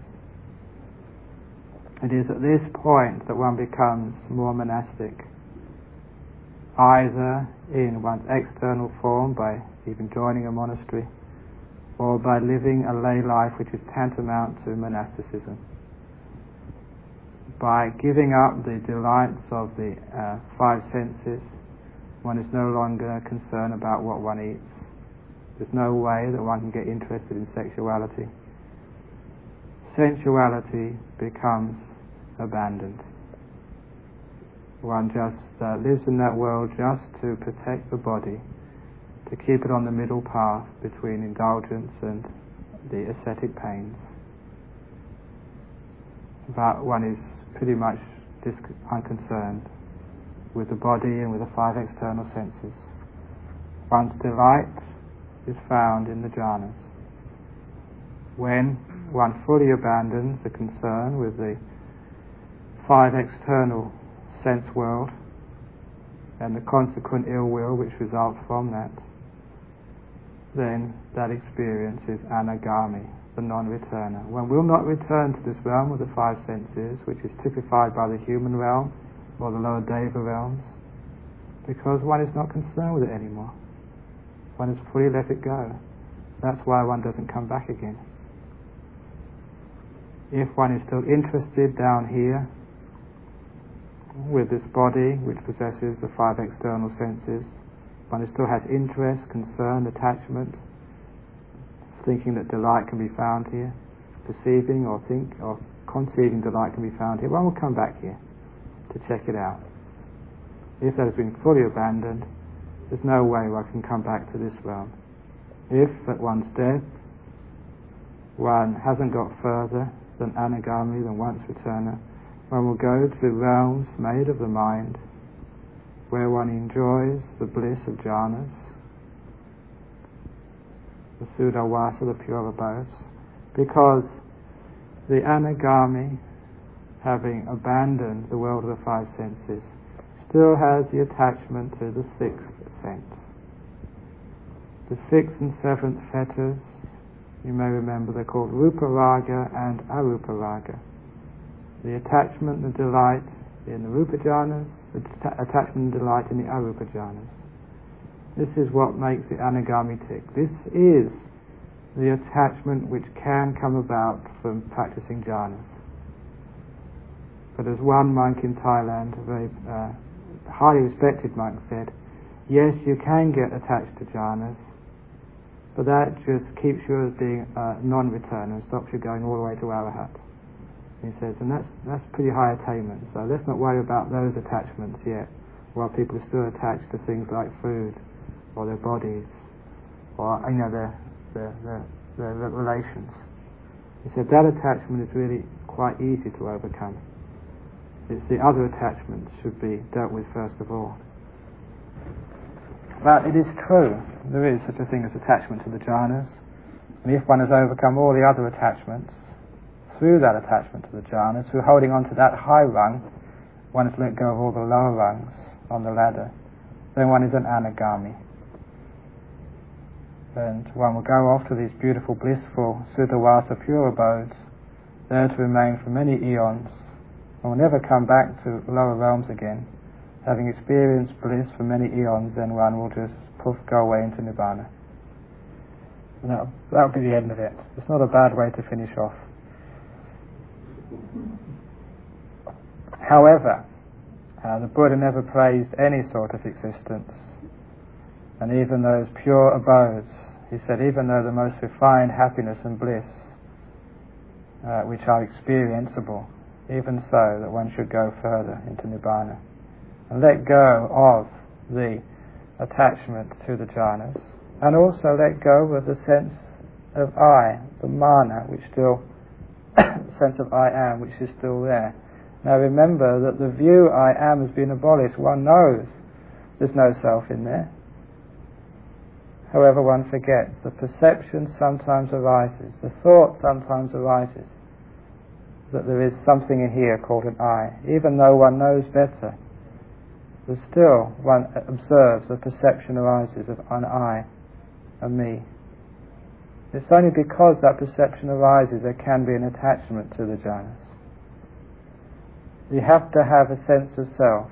It is at this point that one becomes more monastic, either in one's external form by even joining a monastery, or by living a lay life which is tantamount to monasticism. By giving up the delights of the uh, five senses, one is no longer concerned about what one eats. There's no way that one can get interested in sexuality. Sensuality becomes abandoned. One just uh, lives in that world just to protect the body, to keep it on the middle path between indulgence and the ascetic pains. But one is pretty much dis- unconcerned with the body and with the five external senses. One's delight is found in the jhanas. When one fully abandons the concern with the five external sense world and the consequent ill will which results from that, then that experience is anagami, the non-returner. One will not return to this realm of the five senses, which is typified by the human realm or the lower deva realms, because one is not concerned with it anymore. One has fully let it go. That's why one doesn't come back again. If one is still interested down here with this body which possesses the five external senses, one still has interest, concern, attachment, thinking that delight can be found here, perceiving or think or conceiving delight can be found here, one will come back here to check it out. If that has been fully abandoned, there's no way one can come back to this realm. If at one's death one hasn't got further than anagami, than once returner, one will go to realms made of the mind, where one enjoys the bliss of jhanas, the Suddhavasa, the pure abodes, because the anagami, having abandoned the world of the five senses, still has the attachment to the sixth sense. The sixth and seventh fetters, you may remember, they're called rupa raga and arupa raga. The attachment and delight in the rupa jhanas, the t- attachment and delight in the arupa jhanas. This is what makes the anagami tick. This is the attachment which can come about from practicing jhanas. But as one monk in Thailand, a very uh, highly respected monk, said, yes, you can get attached to jhanas, but that just keeps you as being a non-returner and stops you going all the way to arahat. He says, and that's that's pretty high attainment, so let's not worry about those attachments yet, while people are still attached to things like food, or their bodies, or you know their their their, their relations. He said that attachment is really quite easy to overcome. It's the other attachments should be dealt with first of all. But it is true, there is such a thing as attachment to the jhanas, and if one has overcome all the other attachments, through that attachment to the jhanas, through holding on to that high rung, one has let go of all the lower rungs on the ladder, then one is an anagami. And one will go off to these beautiful, blissful, Suddhavasa pure abodes, there to remain for many eons, and will never come back to lower realms again. Having experienced bliss for many eons, then one will just poof, go away into Nibbana. No, that will be the end of it. It's not a bad way to finish off. However, uh, the Buddha never praised any sort of existence, and even those pure abodes, he said, even though the most refined happiness and bliss, uh, which are experienceable, even so that one should go further into Nibbana and let go of the attachment to the jhanas, and also let go of the sense of I, the mana, which still sense of I am, which is still there. Now remember that the view I am has been abolished. One knows there's no self in there. However, one forgets. The perception sometimes arises, the thought sometimes arises that there is something in here called an I. Even though one knows better, but still one observes the perception arises of an I, a me. It's only because that perception arises there can be an attachment to the jhanas. You have to have a sense of self,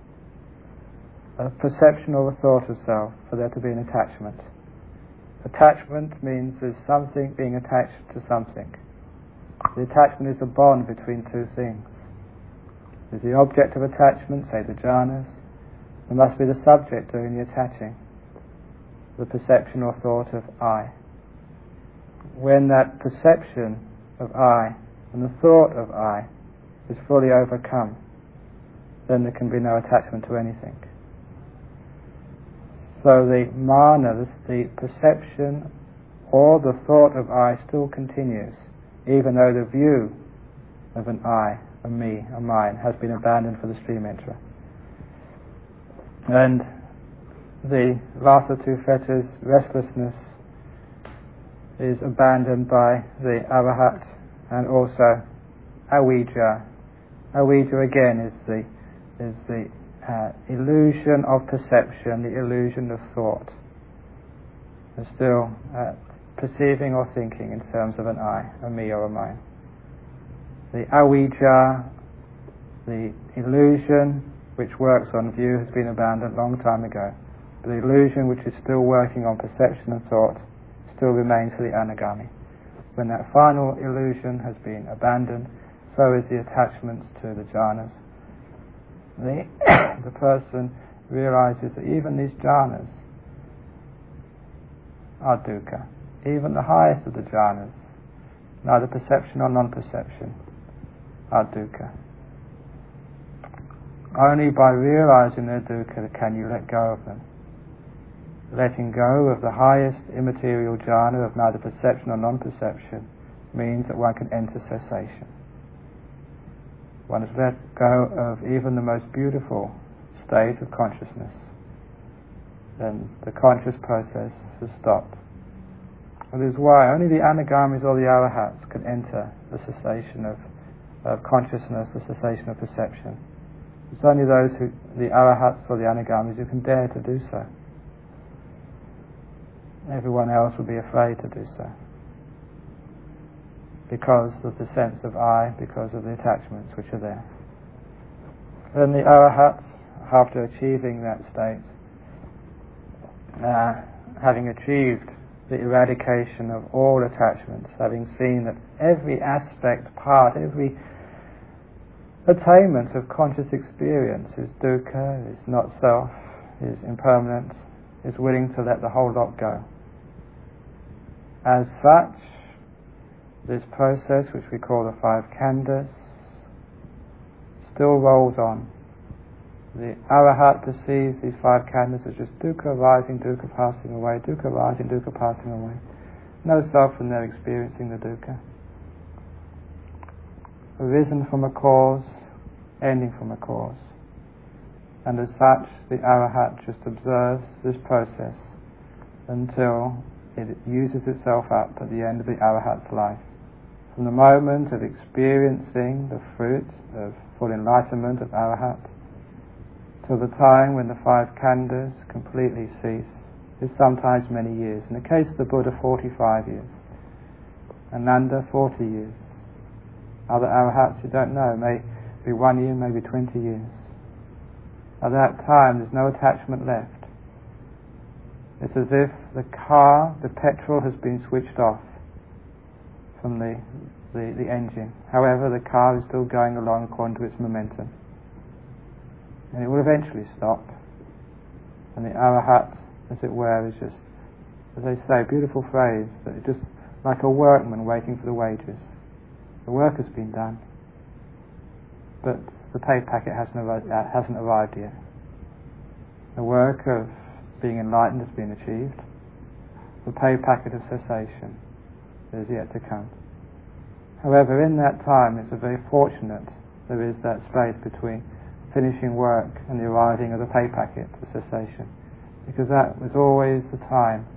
a perception or a thought of self, for there to be an attachment. Attachment means there's something being attached to something. The attachment is a bond between two things. There's the object of attachment, say the jhanas. There must be the subject doing the attaching, the perception or thought of I. When that perception of I and the thought of I is fully overcome, then there can be no attachment to anything. So the mana, the perception or the thought of I still continues, even though the view of an I, a me, a mine, has been abandoned for the stream enterer. And the last of two fetters, restlessness, is abandoned by the arahat, and also avijja. Avijja again is the is the uh, illusion of perception, the illusion of thought. They're still uh, perceiving or thinking in terms of an I, a me or a mine. The avijja, the illusion which works on view, has been abandoned a long time ago. But the illusion which is still working on perception and thought still remains for the anagami. When that final illusion has been abandoned, so is the attachments to the jhanas. The, the person realizes that even these jhanas are dukkha. Even the highest of the jhanas, neither perception or non-perception, are dukkha. Only by realizing their dukkha can you let go of them. Letting go of the highest immaterial jhana of neither perception or non-perception means that one can enter cessation. One has let go of even the most beautiful state of consciousness. Then the conscious process has stopped. That is why only the anagamis or the arahats can enter the cessation of, of consciousness, the cessation of perception. It's only those who, the arahats or the anagamis, who can dare to do so. Everyone else would be afraid to do so, because of the sense of I, because of the attachments which are there. Then the arahats, after achieving that state, uh, having achieved the eradication of all attachments, having seen that every aspect, part, every attainment of conscious experience is dukkha, is not self, is impermanent, is willing to let the whole lot go. As such, this process, which we call the five khandhas, still rolls on. The arahat perceives these five khandhas as just dukkha arising, dukkha passing away, dukkha arising, dukkha passing away. No self in there experiencing the dukkha. Arisen from a cause, ending from a cause. And as such, the arahat just observes this process until it uses itself up at the end of the arahat's life. From the moment of experiencing the fruit of full enlightenment of arahat till the time when the five khandhas completely cease is sometimes many years. In the case of the Buddha, forty-five years. Ananda, forty years. Other arahats you don't know, may be one year, maybe twenty years. At that time there's no attachment left. It's as if the car, the petrol has been switched off from the, the, the engine. However, the car is still going along according to its momentum. And it will eventually stop. And the arahat, as it were, is just, as they say, a beautiful phrase, that it's just like a workman waiting for the wages. The work has been done, but the pay packet hasn't arrived, uh, hasn't arrived yet. The work of being enlightened has been achieved. The pay packet of cessation is yet to come. However, in that time it's a very fortunate there is that space between finishing work and the arriving of the pay packet of cessation, because that was always the time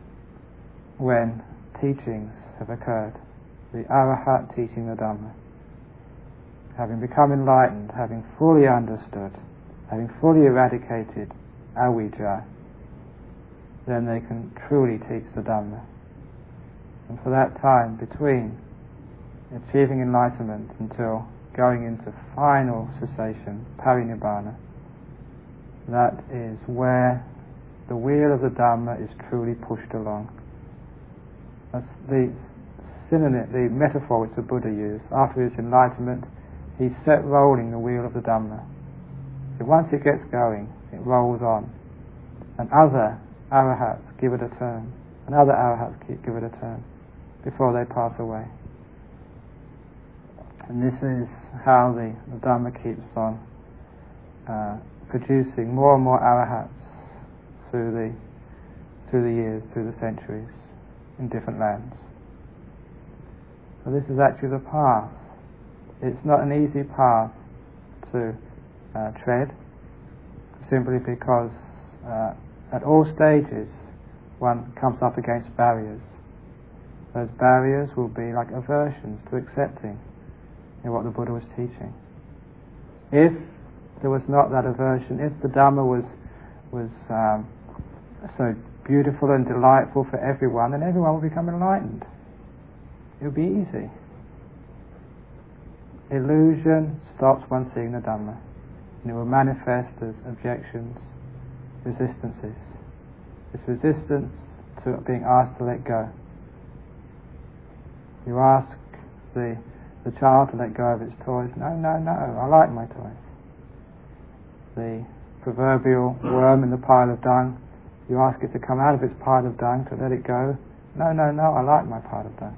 when teachings have occurred. The arahat teaching the Dhamma, having become enlightened, having fully understood, having fully eradicated avijja, then they can truly teach the Dhamma. And for that time between achieving enlightenment until going into final cessation, parinibbana, that is where the wheel of the Dhamma is truly pushed along. That's the synonym, the metaphor which the Buddha used. After his enlightenment, he set rolling the wheel of the Dhamma. So once it gets going, it rolls on, and other arahats give it a turn, and other arahats give it a turn before they pass away. And this is how the, the Dhamma keeps on uh, producing more and more arahats through the through the years, through the centuries, in different lands. So this is actually the path. It's not an easy path to uh, tread, simply because uh, at all stages one comes up against barriers. Those barriers will be like aversions to accepting in what the Buddha was teaching. If there was not that aversion, if the Dhamma was was um, so beautiful and delightful for everyone, then everyone will become enlightened. It will be easy. Illusion stops one seeing the Dhamma, and it will manifest as objections, resistances. It's resistance to being asked to let go. You ask the the child to let go of its toys. No, no, no, I like my toys. The proverbial worm in the pile of dung, you ask it to come out of its pile of dung, to let it go. No, no, no, I like my pile of dung.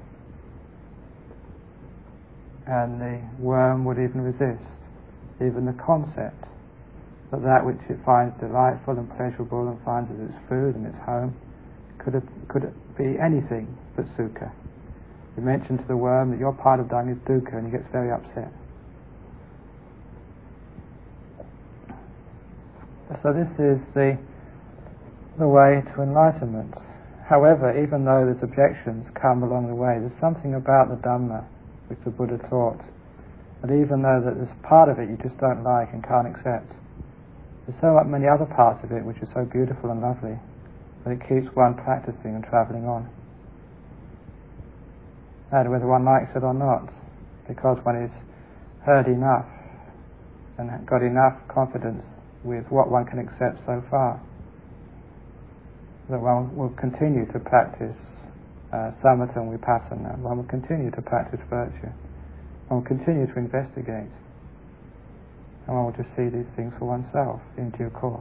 And the worm would even resist even the concept that that which it finds delightful and pleasurable and finds as its food and its home could it, could it be anything but sukha. You mention to the worm that your pile of dung is dukkha, and he gets very upset. So this is the the way to enlightenment. however, even though there's objections come along the way, there's something about the Dhamma which the Buddha taught, that even though that there's part of it you just don't like and can't accept, there's so many other parts of it which are so beautiful and lovely that it keeps one practicing and travelling on. And whether one likes it or not, because one is heard enough and got enough confidence with what one can accept so far, that one will continue to practice uh, samatha and vipassana, one will continue to practice virtue, one will continue to investigate, and one will just see these things for oneself in due course.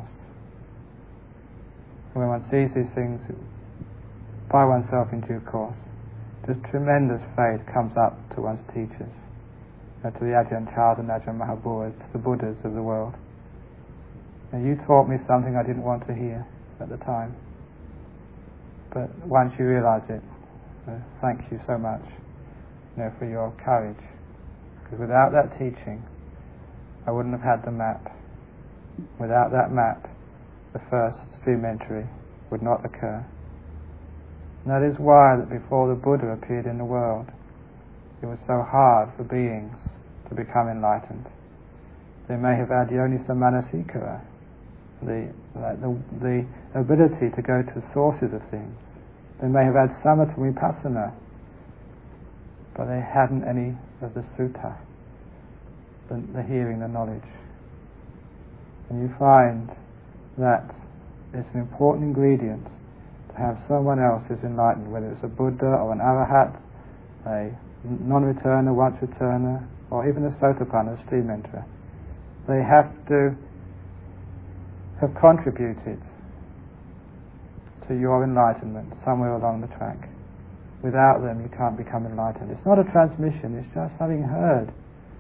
And when one sees these things by oneself in due course, just tremendous faith comes up to one's teachers, uh, to the Ajahn Chah and Ajahn Mahabodhis, to the Buddhas of the world. And you taught me something I didn't want to hear at the time, but once you realize it, uh, thank you so much, you know, for your courage, because without that teaching I wouldn't have had the map. Without that map, the first stream entry would not occur. And that is why that before the Buddha appeared in the world, it was so hard for beings to become enlightened. They may have had yonisa manasikara, the, like the, the ability to go to the sources of things. They may have had samatha vipassana, but they hadn't any of the sutta, the, the hearing, the knowledge. And you find that it's an important ingredient to have someone else who's enlightened, whether it's a Buddha or an Arahat, a non-returner, once-returner, or even a Sotapanna, a stream enterer. They have to have contributed to your enlightenment somewhere along the track. Without them you can't become enlightened. It's not a transmission, it's just having heard.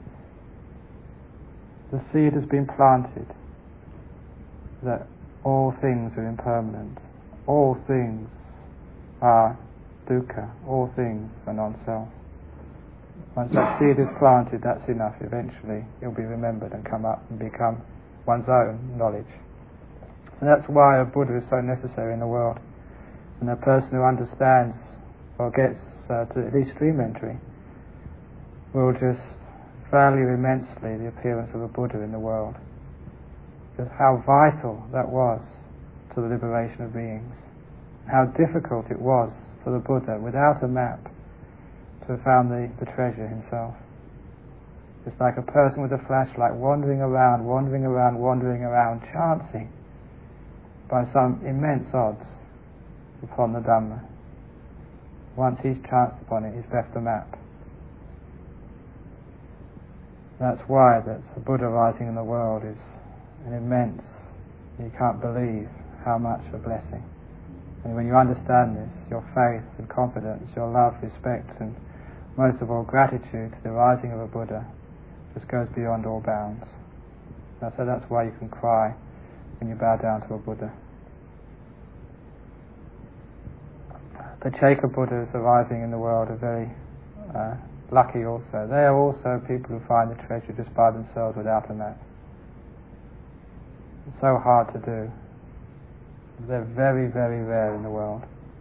The seed has been planted that all things are impermanent, all things are dukkha, all things are non-self. Once that seed is planted, that's enough. Eventually it'll be remembered and come up and become one's own knowledge. And that's why a Buddha is so necessary in the world. And a person who understands or gets uh, to at least stream entry will just value immensely the appearance of a Buddha in the world. Just how vital that was to the liberation of beings. How difficult it was for the Buddha, without a map, to have found the, the treasure himself. It's like a person with a flashlight wandering around, wandering around, wandering around, chancing by some immense odds upon the Dhamma. Once he's chanced upon it, he's left the map. That's why that the Buddha rising in the world is an immense, you can't believe how much a blessing. And when you understand this, your faith and confidence, your love, respect, and most of all gratitude to the rising of a Buddha just goes beyond all bounds. And so that's why you can cry when you bow down to a Buddha. The Cheka Buddhas arriving in the world are very uh, lucky also. They are also people who find the treasure just by themselves without a map. It's so hard to do. They're very, very rare in the world.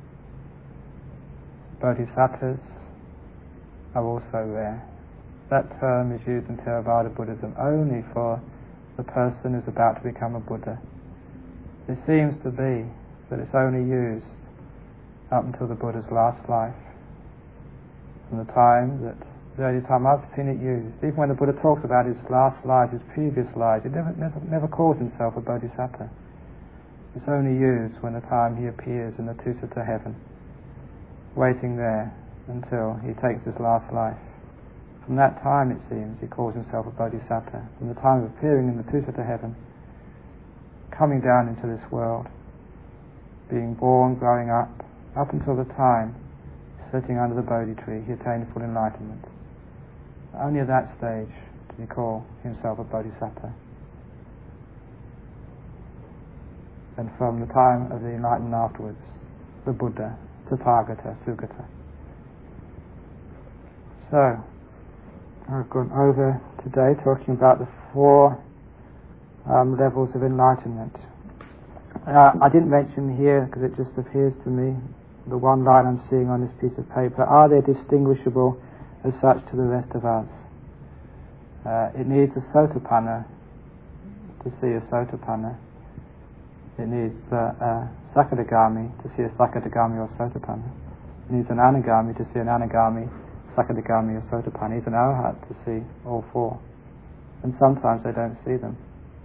Bodhisattvas are also rare. That term is used in Theravada Buddhism only for the person who's about to become a Buddha. It seems to be that it's only used up until the Buddha's last life. From the time that, the only time I've seen it used, even when the Buddha talks about his last life, his previous life, he never, never, never calls himself a Bodhisattva. It's only used when the time he appears in the Tusita heaven, waiting there until he takes his last life. From that time, it seems, he calls himself a Bodhisattva. From the time of appearing in the Tusita heaven, coming down into this world, being born, growing up, up until the time sitting under the Bodhi tree, he attained full enlightenment. Only at that stage did he call himself a Bodhisattva. And from the time of the enlightenment afterwards, the Buddha, Tathagata, Sugata. So, I've gone over today talking about the four um, levels of enlightenment. Uh, I didn't mention here, because it just appears to me the one line I'm seeing on this piece of paper, are they distinguishable as such to the rest of us? Uh, it needs a Sotapanna to see a Sotapanna. It needs uh, a Sakadagami to see a Sakadagami or Sotapanna. It needs an Anagami to see an Anagami, Sakadagami or Sotapanna. It needs an Arahat to see all four. And sometimes they don't see them.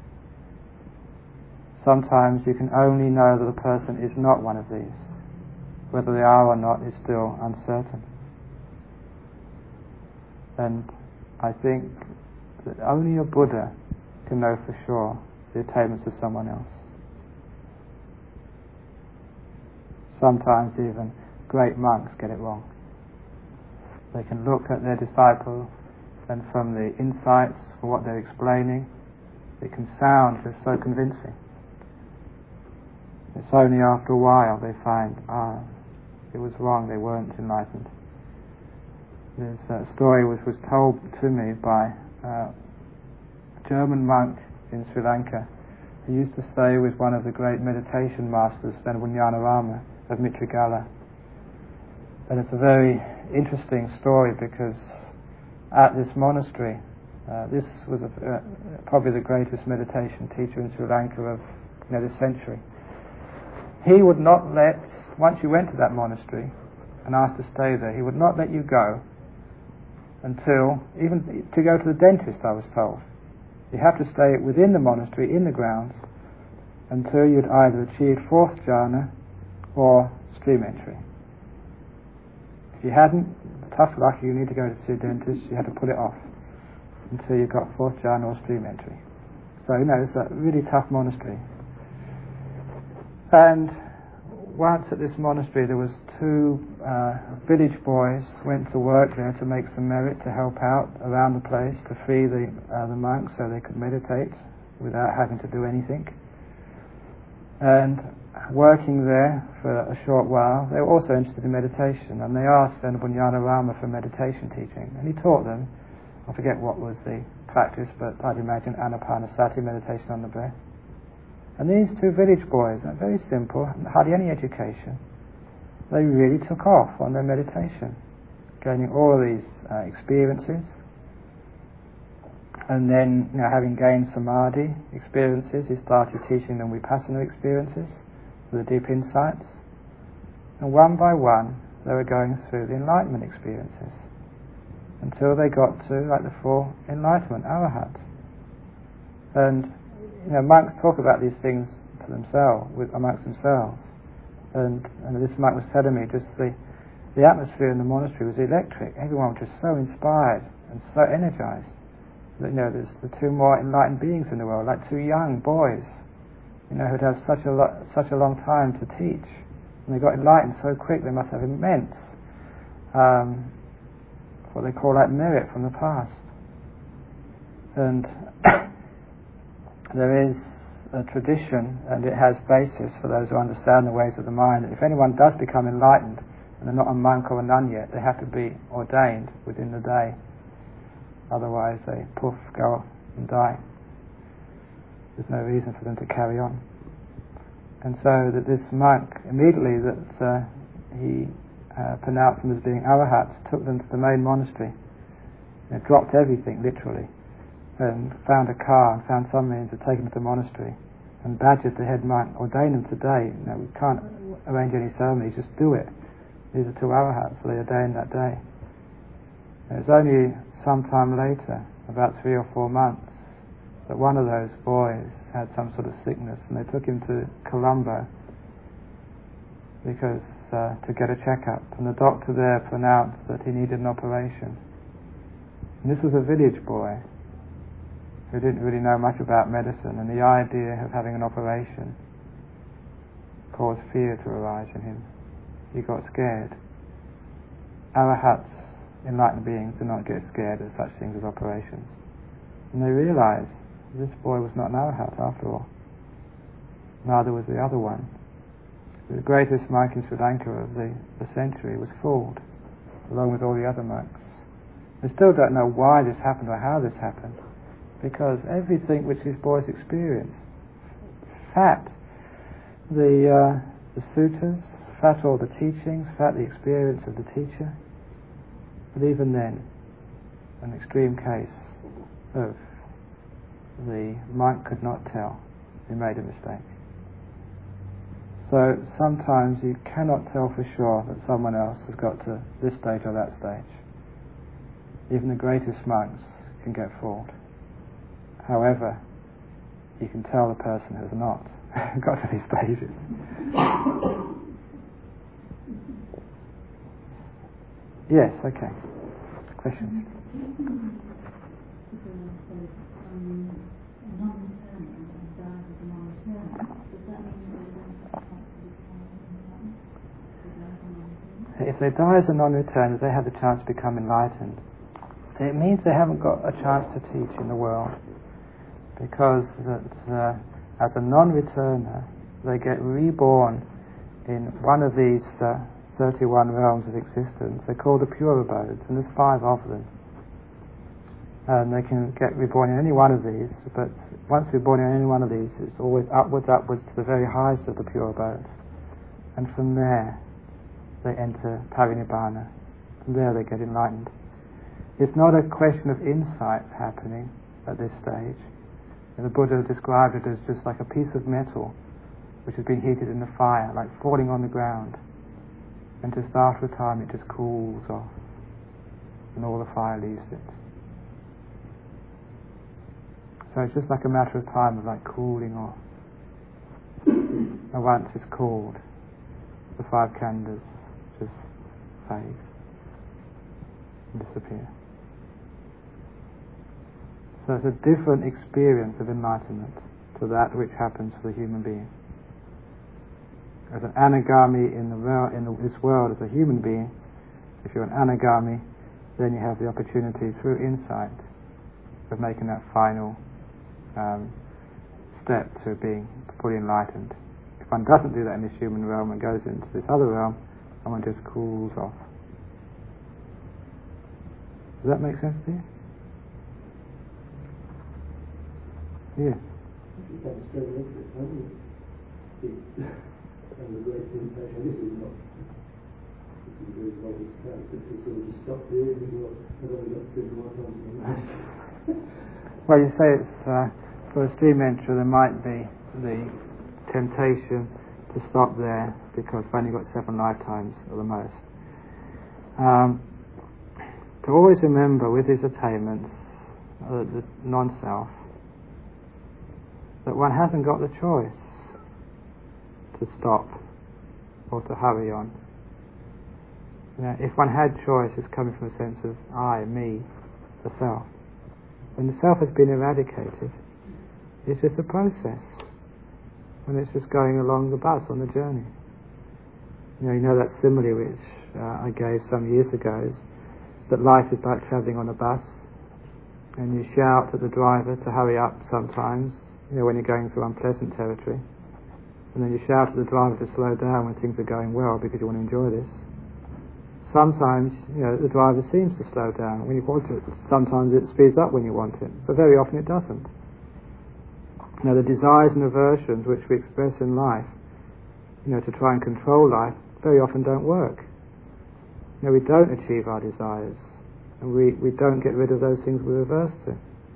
Sometimes you can only know that the person is not one of these. Whether they are or not is still uncertain. And I think that only a Buddha can know for sure the attainments of someone else. Sometimes even great monks get it wrong. They can look at their disciple, and from the insights for what they're explaining, it can sound just so convincing. It's only after a while they find, ah, it was wrong, they weren't enlightened. There's a story which was told to me by uh, a German monk in Sri Lanka who used to stay with one of the great meditation masters, Venerable Jnanarama of Mitragala. And it's a very interesting story because at this monastery, uh, this was a, uh, probably the greatest meditation teacher in Sri Lanka of you know, this century. He would not let, once you went to that monastery and asked to stay there, he would not let you go until, even to go to the dentist, I was told. You have to stay within the monastery, in the grounds, until you'd either achieved fourth jhana or stream entry. If you hadn't, tough luck, you need to go to see a dentist, you had to put it off until you got fourth jhana or stream entry. So, you know, it's a really tough monastery. And once at this monastery there was two uh, village boys went to work there to make some merit to help out around the place to free the, uh, the monks so they could meditate without having to do anything. And working there for a short while, they were also interested in meditation, and they asked Venerable Jnanarama for meditation teaching, and he taught them, I forget what was the practice, but I'd imagine Anapanasati, meditation on the breath. And these two village boys, very simple, hardly any education, they really took off on their meditation, gaining all of these uh, experiences, and then, you know, having gained samadhi experiences, he started teaching them vipassana experiences, the deep insights, and one by one they were going through the enlightenment experiences until they got to like the full enlightenment, arahat. And you know, monks talk about these things to themselves, with, amongst themselves. And, and this monk was telling me just the, the atmosphere in the monastery was electric. Everyone was just so inspired and so energized. That, you know, there's the two more enlightened beings in the world, like two young boys, you know, who'd have such a lo- such a long time to teach. And they got enlightened so quick, they must have immense, um, what they call like merit from the past. And there is a tradition, and it has basis for those who understand the ways of the mind, that if anyone does become enlightened, and they're not a monk or a nun yet, they have to be ordained within the day. Otherwise they, poof, go off and die. There's no reason for them to carry on. And so that this monk, immediately that uh, he uh, pronounced them as being arahats, took them to the main monastery, you know, dropped everything, literally, and found a car and found some means of taking them to the monastery and badgered the head monk, ordain them today. You know, we can't arrange any ceremony, just do it. These are two arahats, so they ordained that day. And it was only some time later, about three or four months, that one of those boys had some sort of sickness, and they took him to Colombo because uh, to get a checkup, and the doctor there pronounced that he needed an operation. And this was a village boy who didn't really know much about medicine, and the idea of having an operation caused fear to arise in him. He got scared. Arahats, enlightened beings, do not get scared at such things as operations. And they realized this boy was not an arahat after all. Neither was the other one. The greatest monk in Sri Lanka of the, the century was fooled, along with all the other monks. They still don't know why this happened or how this happened, because everything which these boys experienced, fact, the, uh, the suttas, throughout all the teachings, throughout the experience of the teacher. But even then, an extreme case of the monk could not tell, he made a mistake. So sometimes you cannot tell for sure that someone else has got to this stage or that stage. Even the greatest monks can get fooled. However, you can tell the person has not got to these stages. Yes, okay. Questions? If they die as a non-returner, they have the chance to become enlightened. It means they haven't got a chance to teach in the world, because that uh, as a non-returner, they get reborn in one of these uh, thirty-one realms of existence. They're called the pure abodes, and there's five of them. And they can get reborn in any one of these, but once they're born in any one of these, it's always upwards, upwards to the very highest of the pure abodes. And from there, they enter parinibbana. From there they get enlightened. It's not a question of insight happening at this stage. And the Buddha described it as just like a piece of metal which has been heated in the fire, like falling on the ground. And just after a time it just cools off, and all the fire leaves it. So it's just like a matter of time of like cooling off. And once it's cooled, the five khandhas just fade and disappear. So it's a different experience of enlightenment to that which happens for the human being. As an anagami in the world, in the, this world, as a human being, if you're an anagami, then you have the opportunity through insight of making that final um, step to being fully enlightened. If one doesn't do that in this human realm and goes into this other realm, and one just cools off. Does that make sense to you? Yes. That's straight into it, haven't you? And the great temptation, this is not, this is a very wrong stance, but to sort of just stop there and go, I've only got seven more times in the master. Well, you say it's, uh, for a stream enterer, there might be the temptation to stop there because I've only got seven lifetimes at the most. Um, to always remember with these attainments, uh, the non-self, that one hasn't got the choice to stop or to hurry on. You know, if one had choice, it's coming from a sense of I, me, the self. When the self has been eradicated, it's just a process. And it's just going along the bus on the journey. You know, you know that simile which uh, I gave some years ago, is that life is like travelling on a bus, and you shout at the driver to hurry up sometimes, you know, when you're going through unpleasant territory, and then you shout at the driver to slow down when things are going well because you want to enjoy this. Sometimes, you know, the driver seems to slow down when you want it. Sometimes it speeds up when you want it, but very often it doesn't. Now, the desires and aversions which we express in life, you know, to try and control life, very often don't work. You know, we don't achieve our desires, and we, we don't get rid of those things we reverse to.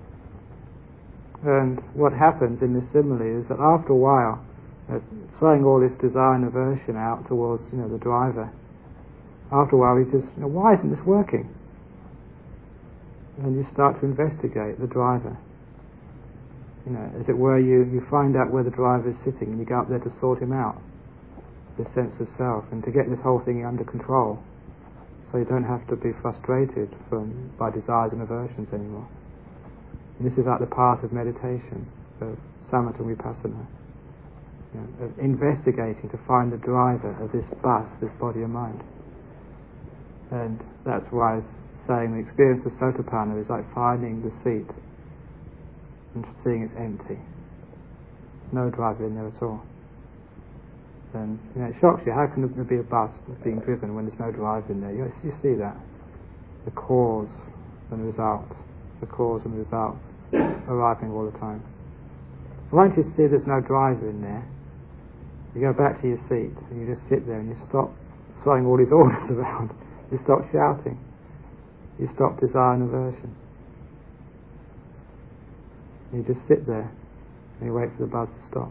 And what happens in this simile is that after a while, uh, throwing all this desire and aversion out towards, you know, the driver, after a while he says, you know, why isn't this working? And you start to investigate the driver. You know, as it were, you, you find out where the driver is sitting, and you go up there to sort him out, this sense of self, and to get this whole thing under control, so you don't have to be frustrated from by desires and aversions anymore. And this is like the path of meditation, of samatha and vipassana, you know, of investigating to find the driver of this bus, this body and mind. And that's why I was saying the experience of Sotapanna is like finding the seat and seeing it's empty. There's no driver in there at all. And you know, it shocks you. How can there be a bus being driven when there's no driver in there? You, you see that. The cause and the result. The cause and the result arriving all the time. Once you see there's no driver in there, You go back to your seat and you just sit there and you stop throwing all these orders around. You stop shouting. You stop desire and aversion. You just sit there and you wait for the buzz to stop.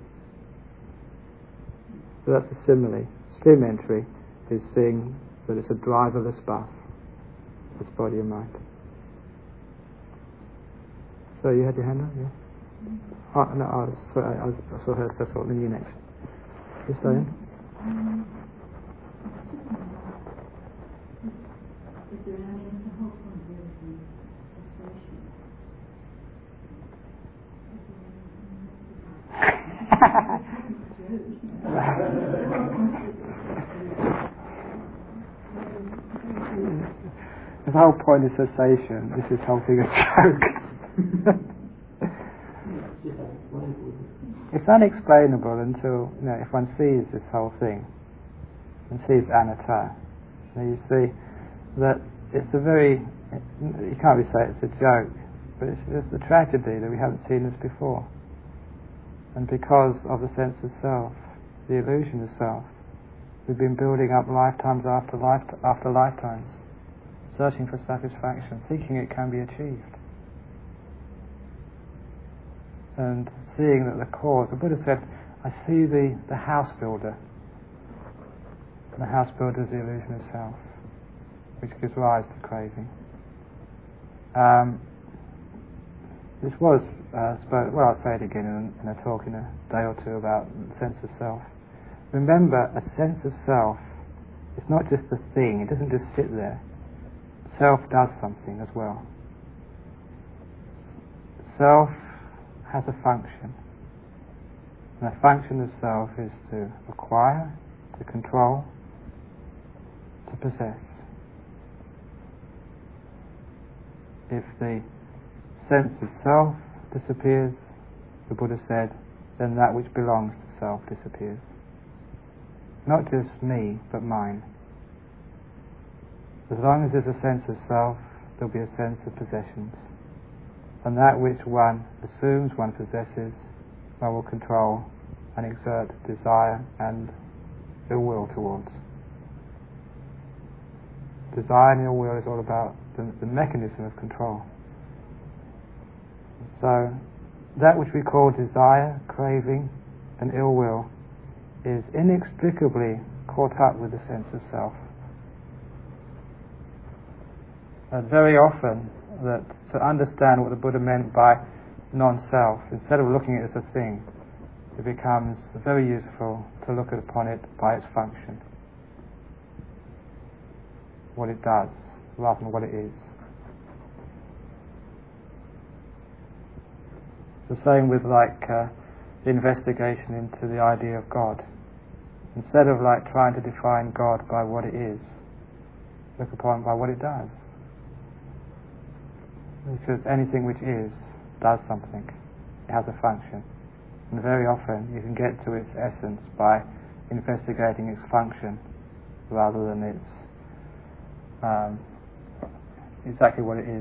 So that's a simile. Stream entry is seeing that it's a driverless bus. It's body and mind. So you had your hand up, yeah? Oh, no, I, was, sorry, I, was, I saw her first of all, then you next. Yes, Diane? Is there any other hope on the The whole point is cessation. This is whole thing a joke. It's unexplainable until, you know, if one sees this whole thing and sees anatta, then you see that it's a very, you can't really say it's a joke, but it's just a tragedy that we haven't seen this before. And because of the sense of self, the illusion of self, we've been building up lifetimes after life after lifetimes, searching for satisfaction, thinking it can be achieved. And seeing that the cause, the Buddha said, I see the, the house builder. And the house builder is the illusion of self, which gives rise to craving. Um, this was uh, spoke, well, I'll say it again in, in a talk in a day or two about the sense of self. Remember, a sense of self is not just a thing, it doesn't just sit there. Self does something as well. Self has a function. And the function of self is to acquire, to control, to possess. If the sense of self disappears, the Buddha said, then that which belongs to self disappears. Not just me, but mine. As long as there's a sense of self, there'll be a sense of possessions. And that which one assumes one possesses, one will control and exert desire and ill will towards. Desire and ill will is all about the, the mechanism of control. So, that which we call desire, craving, and ill will is inextricably caught up with the sense of self. And very often, that to understand what the Buddha meant by non-self, instead of looking at it as a thing, it becomes very useful to look upon it by its function, what it does, rather than what it is. It's the same with like uh, the investigation into the idea of God. Instead of like trying to define God by what it is, look upon it by what it does. Because anything which is does something. It has a function. And very often you can get to its essence by investigating its function rather than its um, exactly what it is.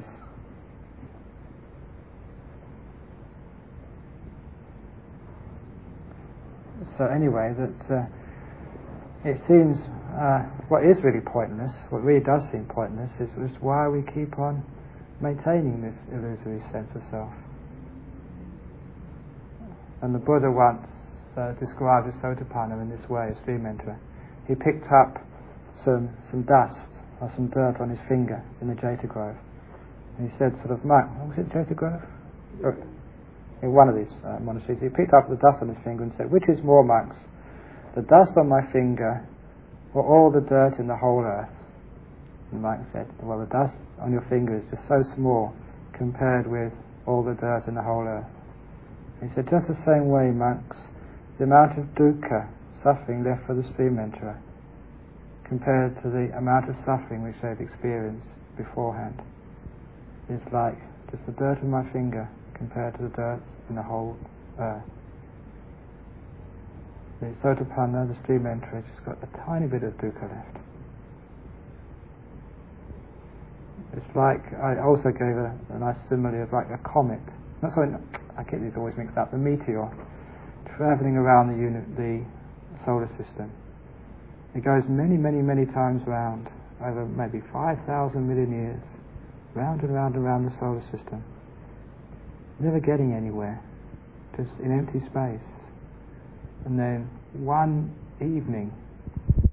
So anyway, that uh, it seems uh, what is really pointless, what really does seem pointless, is, is why we keep on maintaining this illusory sense of self. And the Buddha once uh, described a Sotapanna in this way, a stream enterer. He picked up some some dust or some dirt on his finger in the Jeta Grove. And he said, sort of, monk, was it Jeta Grove? Or, in one of these uh, monasteries, he picked up the dust on his finger and said, which is more, monks, the dust on my finger or all the dirt in the whole earth? And the monk said, well, the dust on your finger is just so small compared with all the dirt in the whole earth. He said, just the same way, monks, the amount of dukkha, suffering left for the stream enterer, compared to the amount of suffering which they've experienced beforehand, is like just the dirt on my finger compared to the dirt in the whole earth. The Sotapanna, the stream enterer, just got a tiny bit of dukkha left. It's like, I also gave a, a nice simile of like a comet. Not sorry, I get these always mixed up. The meteor travelling around the uni- the solar system. It goes many, many, many times round, over maybe five thousand million years, round and round and round the solar system. Never getting anywhere, just in empty space. And then one evening,